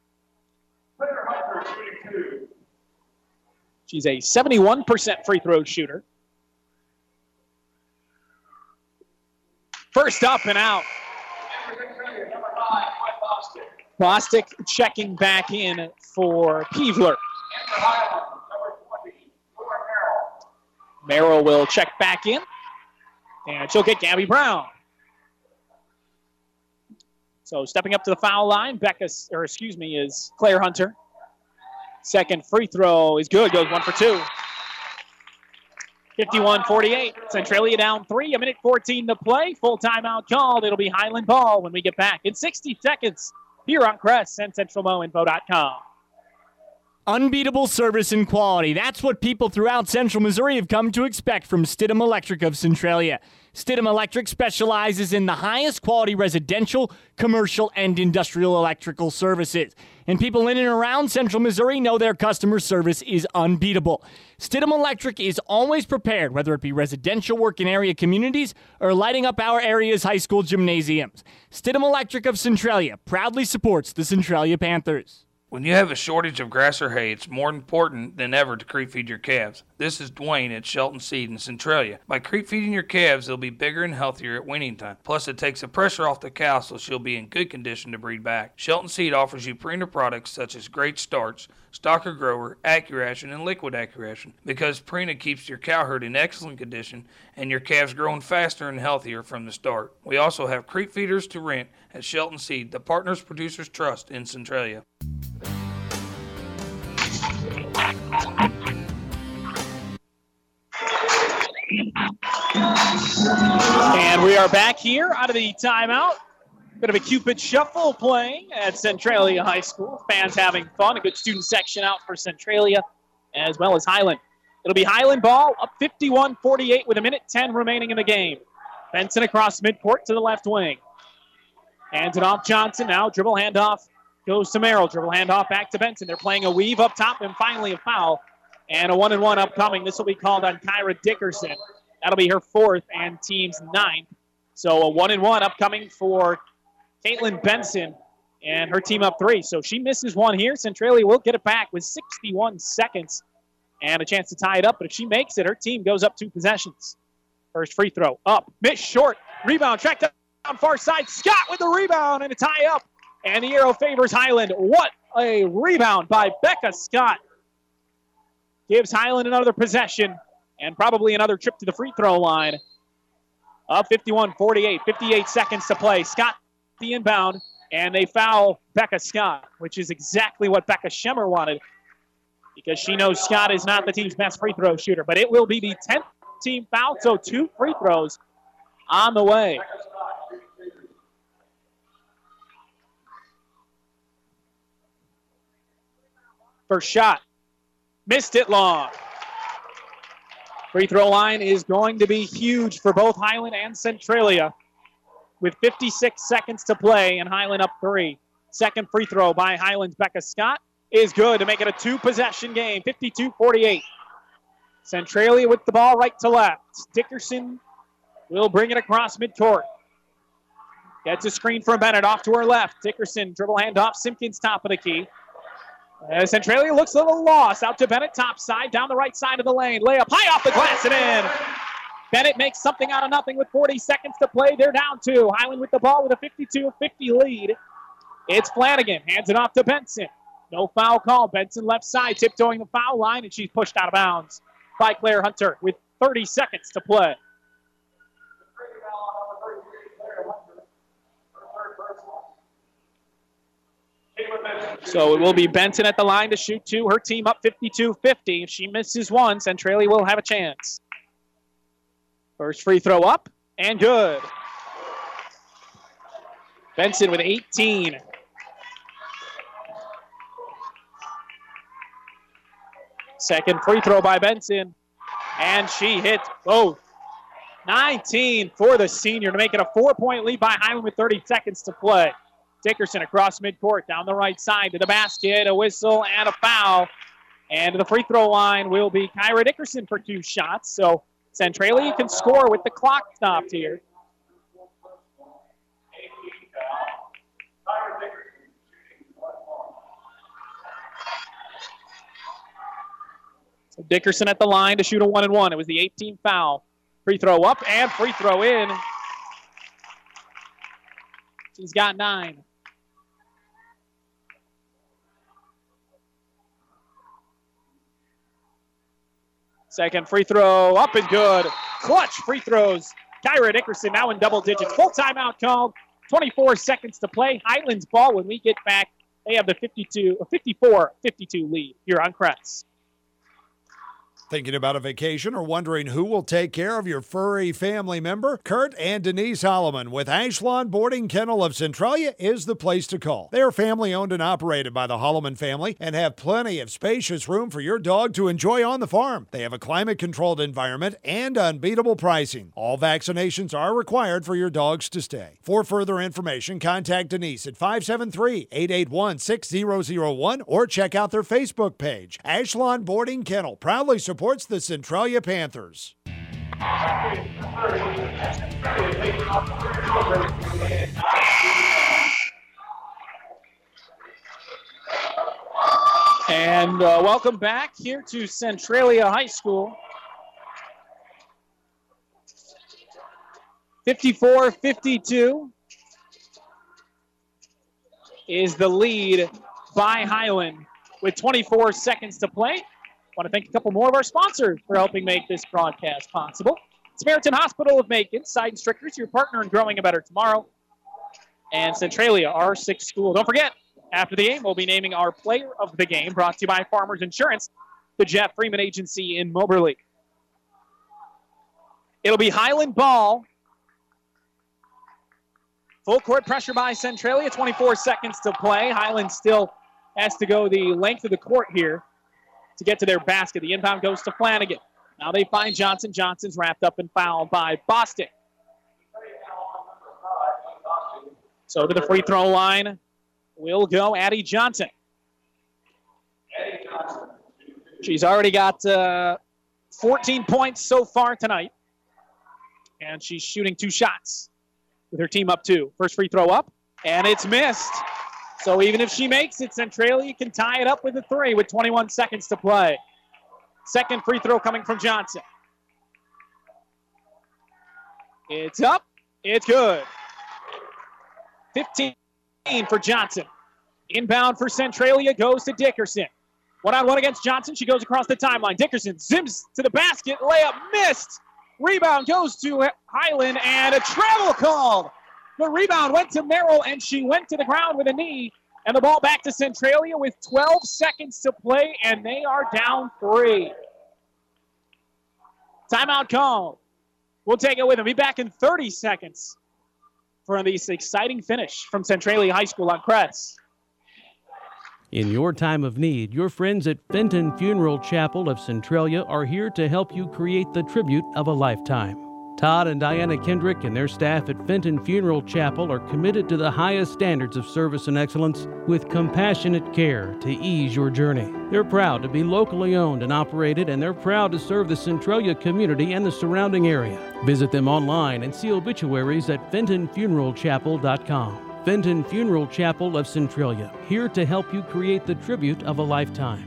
She's a seventy-one percent free throw shooter. First up and out. Bostic checking back in for Peevler. Merrill will check back in. And she'll get Gabby Brown. So stepping up to the foul line, Becca, or excuse me, is Claire Hunter. Second free throw is good, goes one for two. fifty-one forty-eight, Centralia down three, a minute fourteen to play. Full timeout called. It'll be Highland ball when we get back in sixty seconds here on Crest and Central Mo Info dot com. Unbeatable service and quality. That's what people throughout Central Missouri have come to expect from Stidham Electric of Centralia. Stidham Electric specializes in the highest quality residential, commercial, and industrial electrical services. And people in and around Central Missouri know their customer service is unbeatable. Stidham Electric is always prepared, whether it be residential work in area communities or lighting up our area's high school gymnasiums. Stidham Electric of Centralia proudly supports the Centralia Panthers. When you have a shortage of grass or hay, it's more important than ever to creep feed your calves. This is Dwayne at Shelton Seed in Centralia. By creep feeding your calves, they'll be bigger and healthier at weaning time. Plus, it takes the pressure off the cow so she'll be in good condition to breed back. Shelton Seed offers you Purina products such as Great Starts, Stalker Grower, AccuRation, and Liquid AccuRation. Because Purina keeps your cow herd in excellent condition and your calves growing faster and healthier from the start. We also have creep feeders to rent at Shelton Seed, the Partners Producers Trust in Centralia. And we are back here out of the timeout. Bit of a Cupid Shuffle playing at Centralia High School. Fans having fun. A good student section out for Centralia as well as Highland. It'll be Highland ball up fifty-one forty-eight with a minute ten remaining in the game. Benson across midcourt to the left wing. Hands it off Johnson now. Dribble handoff goes to Merrill. Dribble handoff back to Benson. They're playing a weave up top and finally a foul. And a one and one upcoming. This will be called on Kyra Dickerson. That'll be her fourth and team's ninth. So a one and one upcoming for Caitlin Benson and her team up three. So she misses one here. Centralia will get it back with sixty-one seconds and a chance to tie it up. But if she makes it, her team goes up two possessions. First free throw up, missed short, rebound tracked down far side. Scott with the rebound and a tie up. And the arrow favors Highland. What a rebound by Becca Scott. Gives Highland another possession and probably another trip to the free throw line. Up fifty-one forty-eight, fifty-eight seconds to play. Scott the inbound, and they foul Becca Scott, which is exactly what Becca Schemmer wanted, because she knows Scott is not the team's best free throw shooter. But it will be the tenth team foul, so two free throws on the way. First shot, missed it long. Free throw line is going to be huge for both Highland and Centralia with fifty-six seconds to play, and Highland up three. Second free throw by Highland's Becca Scott is good to make it a two-possession game, fifty-two forty-eight. Centralia with the ball right to left. Dickerson will bring it across midcourt. Gets a screen from Bennett off to her left. Dickerson dribble handoff. Simpkins top of the key. As Centralia looks a little lost. Out to Bennett top side, down the right side of the lane. Layup high off the glass and in. Bennett makes something out of nothing with forty seconds to play. They're down two. Highland with the ball with a fifty-two fifty lead. It's Flanagan. Hands it off to Benson. No foul call. Benson left side tiptoeing the foul line, and she's pushed out of bounds by Claire Hunter with thirty seconds to play. So it will be Benson at the line to shoot two. Her team up fifty-two fifty. If she misses one, Centralia will have a chance. First free throw up and good. Benson with eighteen. Second free throw by Benson, and she hit both. nineteen for the senior to make it a four-point lead by Highland with thirty seconds to play. Dickerson across midcourt, down the right side to the basket, a whistle and a foul. And the free throw line will be Kyra Dickerson for two shots. So Centralia can score with the clock stopped here. So Dickerson at the line to shoot a one and one. It was the eighteenth foul. Free throw up and free throw in. She's got nine. Second free throw up and good. Clutch free throws. Kyra Dickerson now in double digits. Full timeout called. twenty-four seconds to play. Highlands ball when we get back. They have the fifty-two, fifty-four fifty-two lead here on Kretz. Thinking about a vacation or wondering who will take care of your furry family member? Kurt and Denise Holloman with Ashlawn Boarding Kennel of Centralia is the place to call. They are family owned and operated by the Holloman family and have plenty of spacious room for your dog to enjoy on the farm. They have a climate-controlled environment and unbeatable pricing. All vaccinations are required for your dogs to stay. For further information, contact Denise at five seven three, eight eight one, six zero zero one or check out their Facebook page. Ashlawn Boarding Kennel proudly supports supports the Centralia Panthers. And uh, welcome back here to Centralia High School. fifty-four fifty-two is the lead by Highland with twenty-four seconds to play. I want to thank a couple more of our sponsors for helping make this broadcast possible. Samaritan Hospital of Macon, Side Strickers, your partner in growing a better tomorrow. And Centralia, our sixth school. Don't forget, after the game, we'll be naming our player of the game, brought to you by Farmers Insurance, the Jeff Freeman Agency in Moberly. It'll be Highland ball. Full court pressure by Centralia, twenty-four seconds to play. Highland still has to go the length of the court here to get to their basket. The inbound goes to Flanagan. Now they find Johnson. Johnson's wrapped up and fouled by Boston. So to the free throw line will go Addie Johnson. She's already got uh, fourteen points so far tonight. And she's shooting two shots with her team up two. First free throw up, and it's missed. So even if she makes it, Centralia can tie it up with a three with twenty-one seconds to play. Second free throw coming from Johnson. It's up. It's good. fifteen for Johnson. Inbound for Centralia goes to Dickerson. One-on-one against Johnson. She goes across the timeline. Dickerson zims to the basket. Layup missed. Rebound goes to Highland, and a travel called. The rebound went to Merrill, and she went to the ground with a knee. And the ball back to Centralia with twelve seconds to play, and they are down three. Timeout called. We'll take it with them. Be back in thirty seconds for this exciting finish from Centralia High School on Crest. In your time of need, your friends at Fenton Funeral Chapel of Centralia are here to help you create the tribute of a lifetime. Todd and Diana Kendrick and their staff at Fenton Funeral Chapel are committed to the highest standards of service and excellence with compassionate care to ease your journey. They're proud to be locally owned and operated, and they're proud to serve the Centralia community and the surrounding area. Visit them online and see obituaries at fenton funeral chapel dot com. Fenton Funeral Chapel of Centralia, here to help you create the tribute of a lifetime.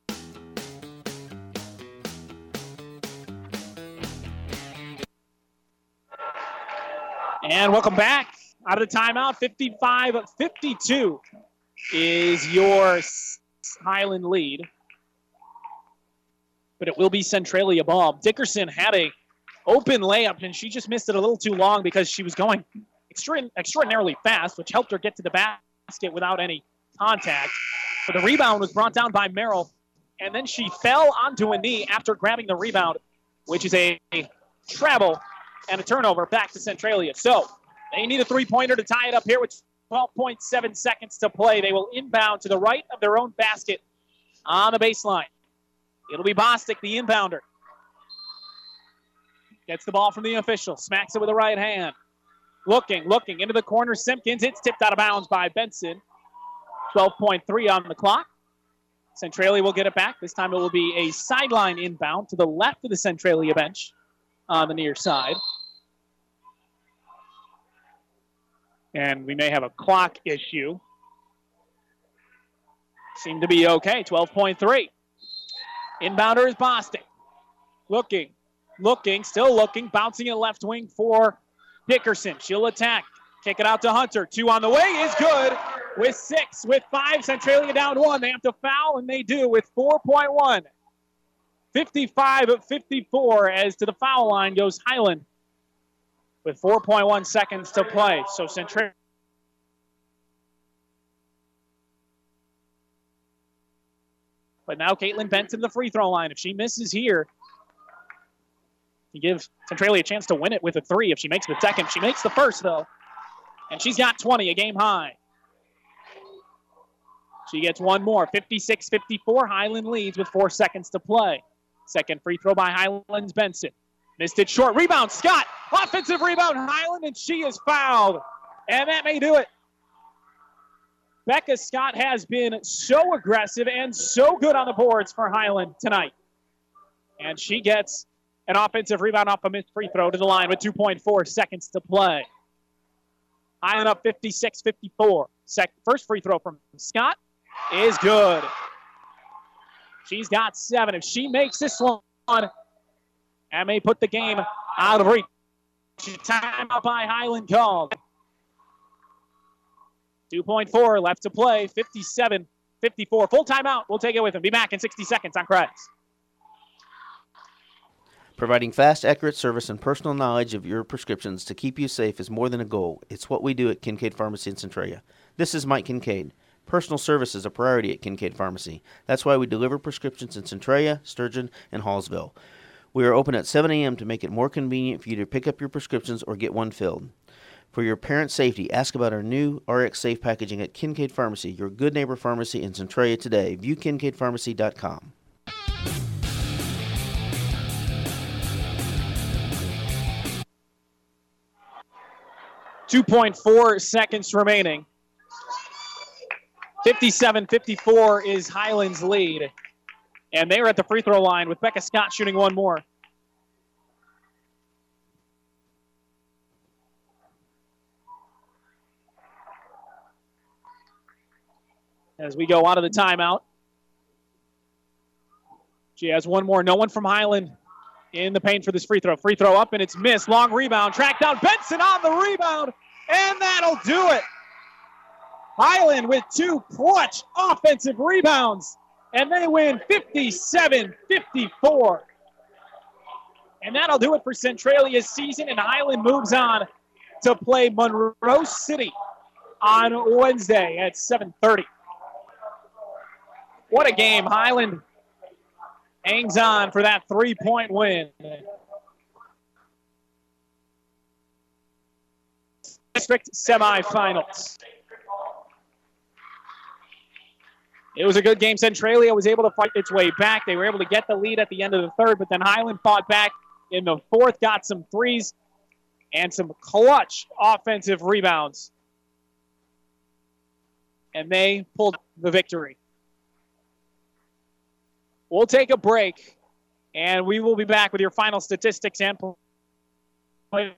And welcome back. Out of the timeout, fifty-five fifty-two is your Highland lead. But it will be Centralia ball. Dickerson had a open layup, and she just missed it a little too long because she was going extra- extraordinarily fast, which helped her get to the basket without any contact. But the rebound was brought down by Merrill, and then she fell onto a knee after grabbing the rebound, which is a travel and a turnover back to Centralia. So they need a three-pointer to tie it up here with twelve point seven seconds to play. They will inbound to the right of their own basket on the baseline. It'll be Bostic, the inbounder. Gets the ball from the official. Smacks it with the right hand. Looking, looking into the corner. Simpkins. It's tipped out of bounds by Benson. twelve point three on the clock. Centralia will get it back. This time it will be a sideline inbound to the left of the Centralia bench on the near side. And we may have a clock issue. Seem to be okay. twelve point three. Inbounder is Bostic. Looking, looking, still looking. Bouncing in left wing for Dickerson. She'll attack. Kick it out to Hunter. Two on the way is good. With six, with five, Centralia down one. They have to foul, and they do with four point one. fifty-five fifty-four as to the foul line goes Highland with four point one seconds to play. So Centralia. But now Caitlin Benton the free throw line. If she misses here, you give Centralia a chance to win it with a three. If she makes the second, she makes the first, though. And she's got twenty, a game high. She gets one more. fifty-six fifty-four. Highland leads with four seconds to play. Second free throw by Highland's Benson. Missed it short. Rebound, Scott. Offensive rebound, Highland, and she is fouled. And that may do it. Becca Scott has been so aggressive and so good on the boards for Highland tonight. And she gets an offensive rebound off a missed free throw to the line with two point four seconds to play. Highland up fifty-six fifty-four. Second, first free throw from Scott is good. She's got seven. If she makes this one, that may put the game out of reach. Timeout by Highland called. two point four left to play. fifty-seven fifty-four. Full timeout. We'll take it with him. Be back in sixty seconds on Crest. Providing fast, accurate service and personal knowledge of your prescriptions to keep you safe is more than a goal. It's what we do at Kincaid Pharmacy in Centralia. This is Mike Kincaid. Personal service is a priority at Kincaid Pharmacy. That's why we deliver prescriptions in Centralia, Sturgeon, and Hallsville. We are open at seven a.m. to make it more convenient for you to pick up your prescriptions or get one filled. For your parents' safety, ask about our new R X Safe packaging at Kincaid Pharmacy, your good neighbor pharmacy in Centralia today. View kincaid pharmacy dot com. two point four seconds remaining. fifty-seven fifty-four is Highland's lead. And they're at the free throw line with Becca Scott shooting one more. As we go out of the timeout. She has one more. No one from Highland in the paint for this free throw. Free throw up, and it's missed. Long rebound. Track down. Benson on the rebound, and that'll do it. Highland with two clutch offensive rebounds, and they win fifty-seven fifty-four. And that'll do it for Centralia's season, and Highland moves on to play Monroe City on Wednesday at seven thirty. What a game. Highland hangs on for that three-point win. District semifinals. It was a good game. Centralia was able to fight its way back. They were able to get the lead at the end of the third, but then Highland fought back in the fourth, got some threes and some clutch offensive rebounds. And they pulled the victory. We'll take a break, and we will be back with your final statistics and play.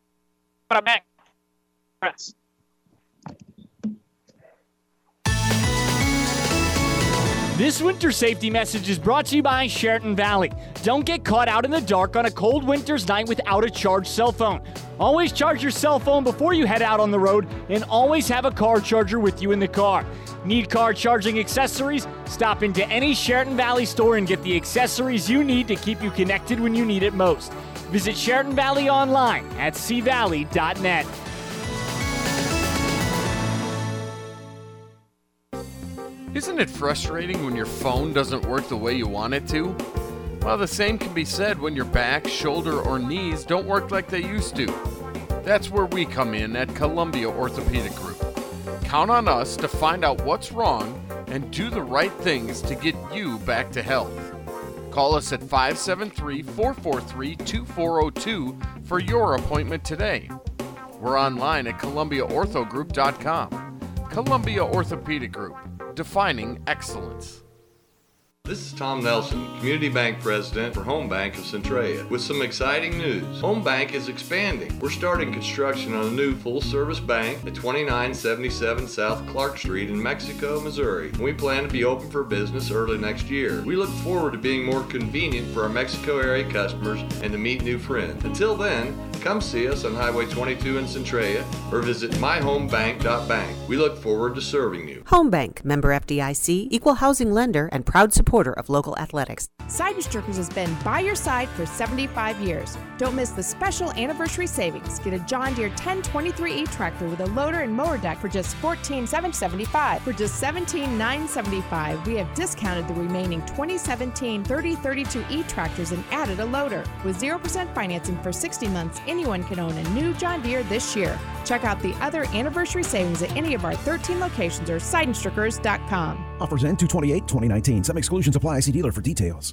This winter safety message is brought to you by Sheraton Valley. Don't get caught out in the dark on a cold winter's night without a charged cell phone. Always charge your cell phone before you head out on the road, and always have a car charger with you in the car. Need car charging accessories? Stop into any Sheraton Valley store and get the accessories you need to keep you connected when you need it most. Visit Sheraton Valley online at c valley dot net. Isn't it frustrating when your phone doesn't work the way you want it to? Well, the same can be said when your back, shoulder, or knees don't work like they used to. That's where we come in at Columbia Orthopedic Group. Count on us to find out what's wrong and do the right things to get you back to health. Call us at five seven three, four four three, two four zero two for your appointment today. We're online at columbia ortho group dot com. Columbia Orthopedic Group, defining excellence. This is Tom Nelson, Community Bank President for Home Bank of Centralia, with some exciting news. Home Bank is expanding. We're starting construction on a new full-service bank at twenty-nine seventy-seven South Clark Street in Mexico, Missouri. And we plan to be open for business early next year. We look forward to being more convenient for our Mexico area customers and to meet new friends. Until then, come see us on Highway twenty-two in Centralia or visit my home bank dot bank. We look forward to serving you. Home Bank, member F D I C, equal housing lender, and proud supporter of local athletics. Seidenstrickers has been by your side for seventy-five years. Don't miss the special anniversary savings. Get a John Deere ten twenty-three E tractor with a loader and mower deck for just fourteen thousand seven hundred seventy-five dollars. For just seventeen thousand nine hundred seventy-five dollars, we have discounted the remaining twenty seventeen thirty thirty-two E tractors and added a loader. With zero percent financing for sixty months, anyone can own a new John Deere this year. Check out the other anniversary savings at any of our thirteen locations or seidenstrickers dot com. Offers end two twenty-eight twenty nineteen. Some exclusions apply. See dealer for details.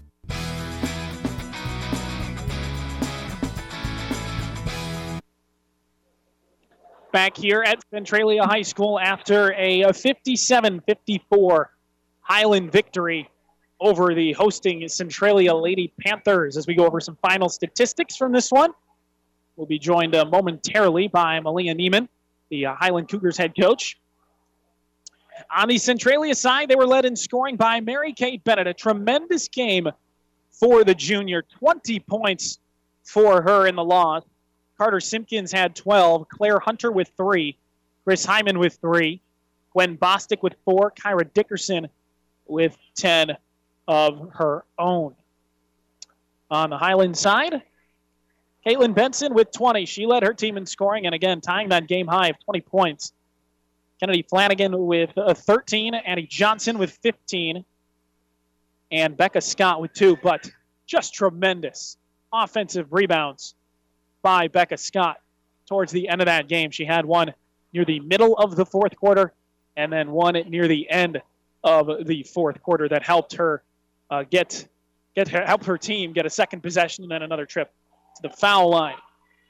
Back here at Centralia High School after a fifty-seven fifty-four Highland victory over the hosting Centralia Lady Panthers. As we go over some final statistics from this one, we'll be joined uh, momentarily by Malia Neiman, the uh, Highland Cougars head coach. On the Centralia side, they were led in scoring by Mary Kate Bennett. A tremendous game for the junior. twenty points for her in the loss. Carter Simpkins had twelve. Claire Hunter with three. Chris Hyman with three. Gwen Bostic with four. Kyra Dickerson with ten of her own. On the Highland side, Caitlin Benson with twenty. She led her team in scoring, and again, tying that game high of twenty points. Kennedy Flanagan with uh, thirteen, Annie Johnson with fifteen, and Becca Scott with two, but just tremendous offensive rebounds by Becca Scott towards the end of that game. She had one near the middle of the fourth quarter and then one near the end of the fourth quarter that helped her uh, get, get her, help her team get a second possession and then another trip to the foul line.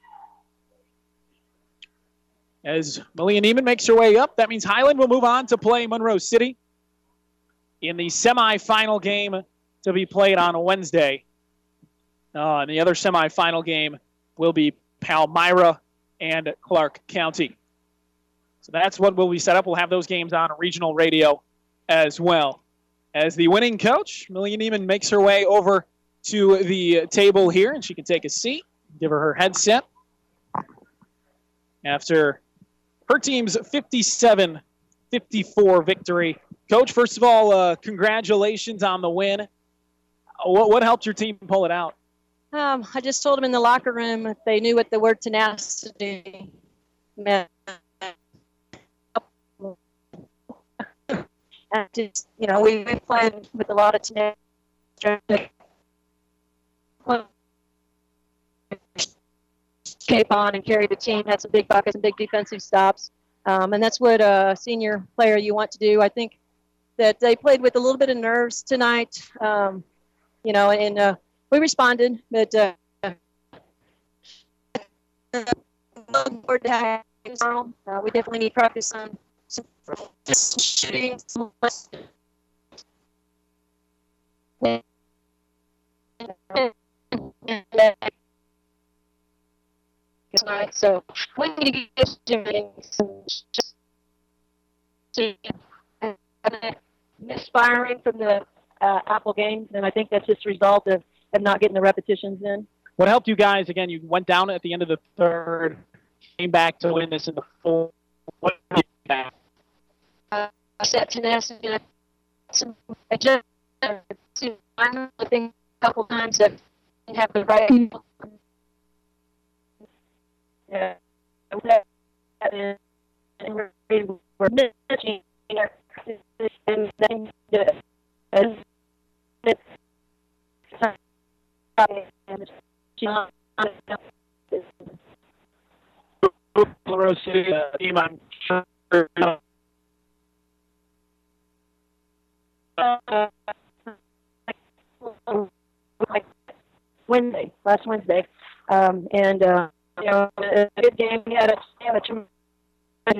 As Malia Neiman makes her way up, that means Highland will move on to play Monroe City in the semifinal game to be played on Wednesday. Uh, and the other semifinal game will be Palmyra and Clark County. So that's what will be set up. We'll have those games on regional radio as well. As the winning coach, Malia Neiman makes her way over to the table here, and she can take a seat. Give her her headset. After her team's fifty-seven fifty-four victory. Coach, first of all, uh, congratulations on the win. What, what helped your team pull it out? Um, I just told them in the locker room if they knew what the word tenacity meant. And just, you know, we, we played with a lot of tenacity. Cape on and carry the team, had some big buckets and big defensive stops. Um, and that's what a senior player you want to do. I think that they played with a little bit of nerves tonight, um, you know, and uh, we responded. But uh, looking forward to having tomorrow. Uh, we definitely need practice on some shooting. Some tonight, so we need to get Jimmy some misfiring from the uh, Apple game, and I think that's just a result of, of not getting the repetitions in. What helped you guys? Again, you went down at the end of the third, came back to win this in the fourth. What helped you back? Uh, I said tenacity. Some adjustments. I think a couple times that didn't have the right people. Yeah, and we're missing and then Rose City team, I'm sure. Wednesday, last Wednesday, um, and. Uh, You know, a good game. We had a, had a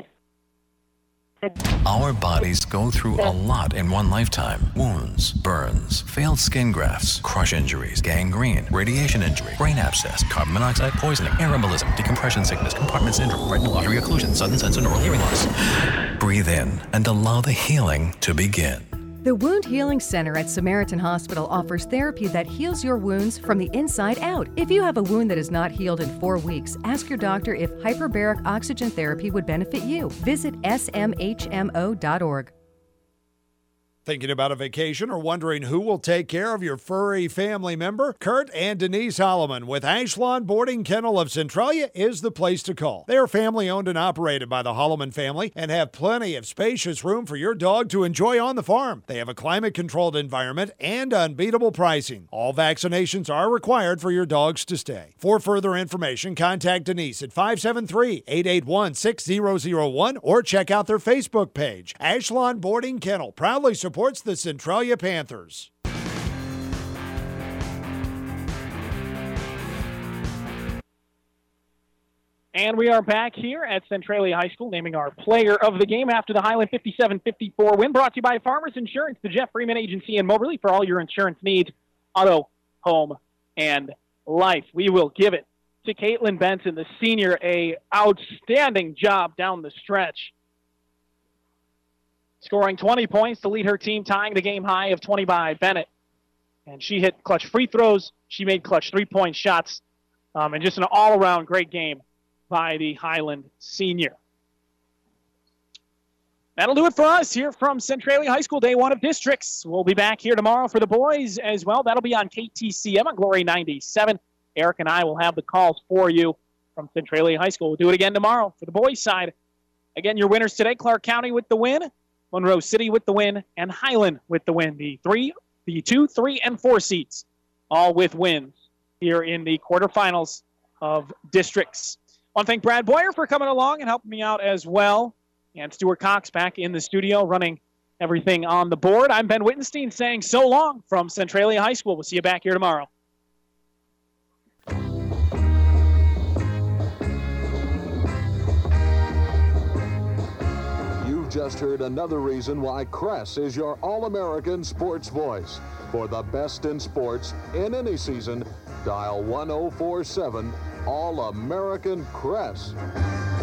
Our bodies go through a lot in one lifetime. Wounds, burns, failed skin grafts, crush injuries, gangrene, radiation injury, brain abscess, carbon monoxide poisoning, air embolism, decompression sickness, compartment syndrome, retinal artery occlusion, sudden sense and oral hearing loss. Breathe in and allow the healing to begin. The Wound Healing Center at Samaritan Hospital offers therapy that heals your wounds from the inside out. If you have a wound that is not healed in four weeks, ask your doctor if hyperbaric oxygen therapy would benefit you. Visit S M H M O dot org. Thinking about a vacation or wondering who will take care of your furry family member? Kurt and Denise Holloman with Ashlon Boarding Kennel of Centralia is the place to call. They are family owned and operated by the Holloman family and have plenty of spacious room for your dog to enjoy on the farm. They have a climate-controlled environment and unbeatable pricing. All vaccinations are required for your dogs to stay. For further information, contact Denise at five seven three, eight eight one, six zero zero one or check out their Facebook page. Ashlon Boarding Kennel proudly supports supports the Centralia Panthers. And we are back here at Centralia High School, naming our player of the game after the Highland fifty-seven fifty-four win, brought to you by Farmers Insurance, the Jeff Freeman Agency in Moberly, for all your insurance needs, auto, home, and life. We will give it to Caitlin Benson, the senior, a outstanding job down the stretch. Scoring twenty points to lead her team, tying the game high of twenty by Bennett. And she hit clutch free throws. She made clutch three-point shots. Um, and just an all-around great game by the Highland senior. That'll do it for us here from Centralia High School, day one of districts. We'll be back here tomorrow for the boys as well. That'll be on K T C M on Glory ninety-seven. Eric and I will have the calls for you from Centralia High School. We'll do it again tomorrow for the boys' side. Again, your winners today, Clark County with the win, Monroe City with the win, and Highland with the win. The three, the two, three, and four seeds, all with wins here in the quarterfinals of districts. I want to thank Brad Boyer for coming along and helping me out as well. And Stuart Cox back in the studio running everything on the board. I'm Ben Wittenstein saying so long from Centralia High School. We'll see you back here tomorrow. You've just heard another reason why Cress is your All-American sports voice. For the best in sports in any season, dial one oh four seven All-American Cress.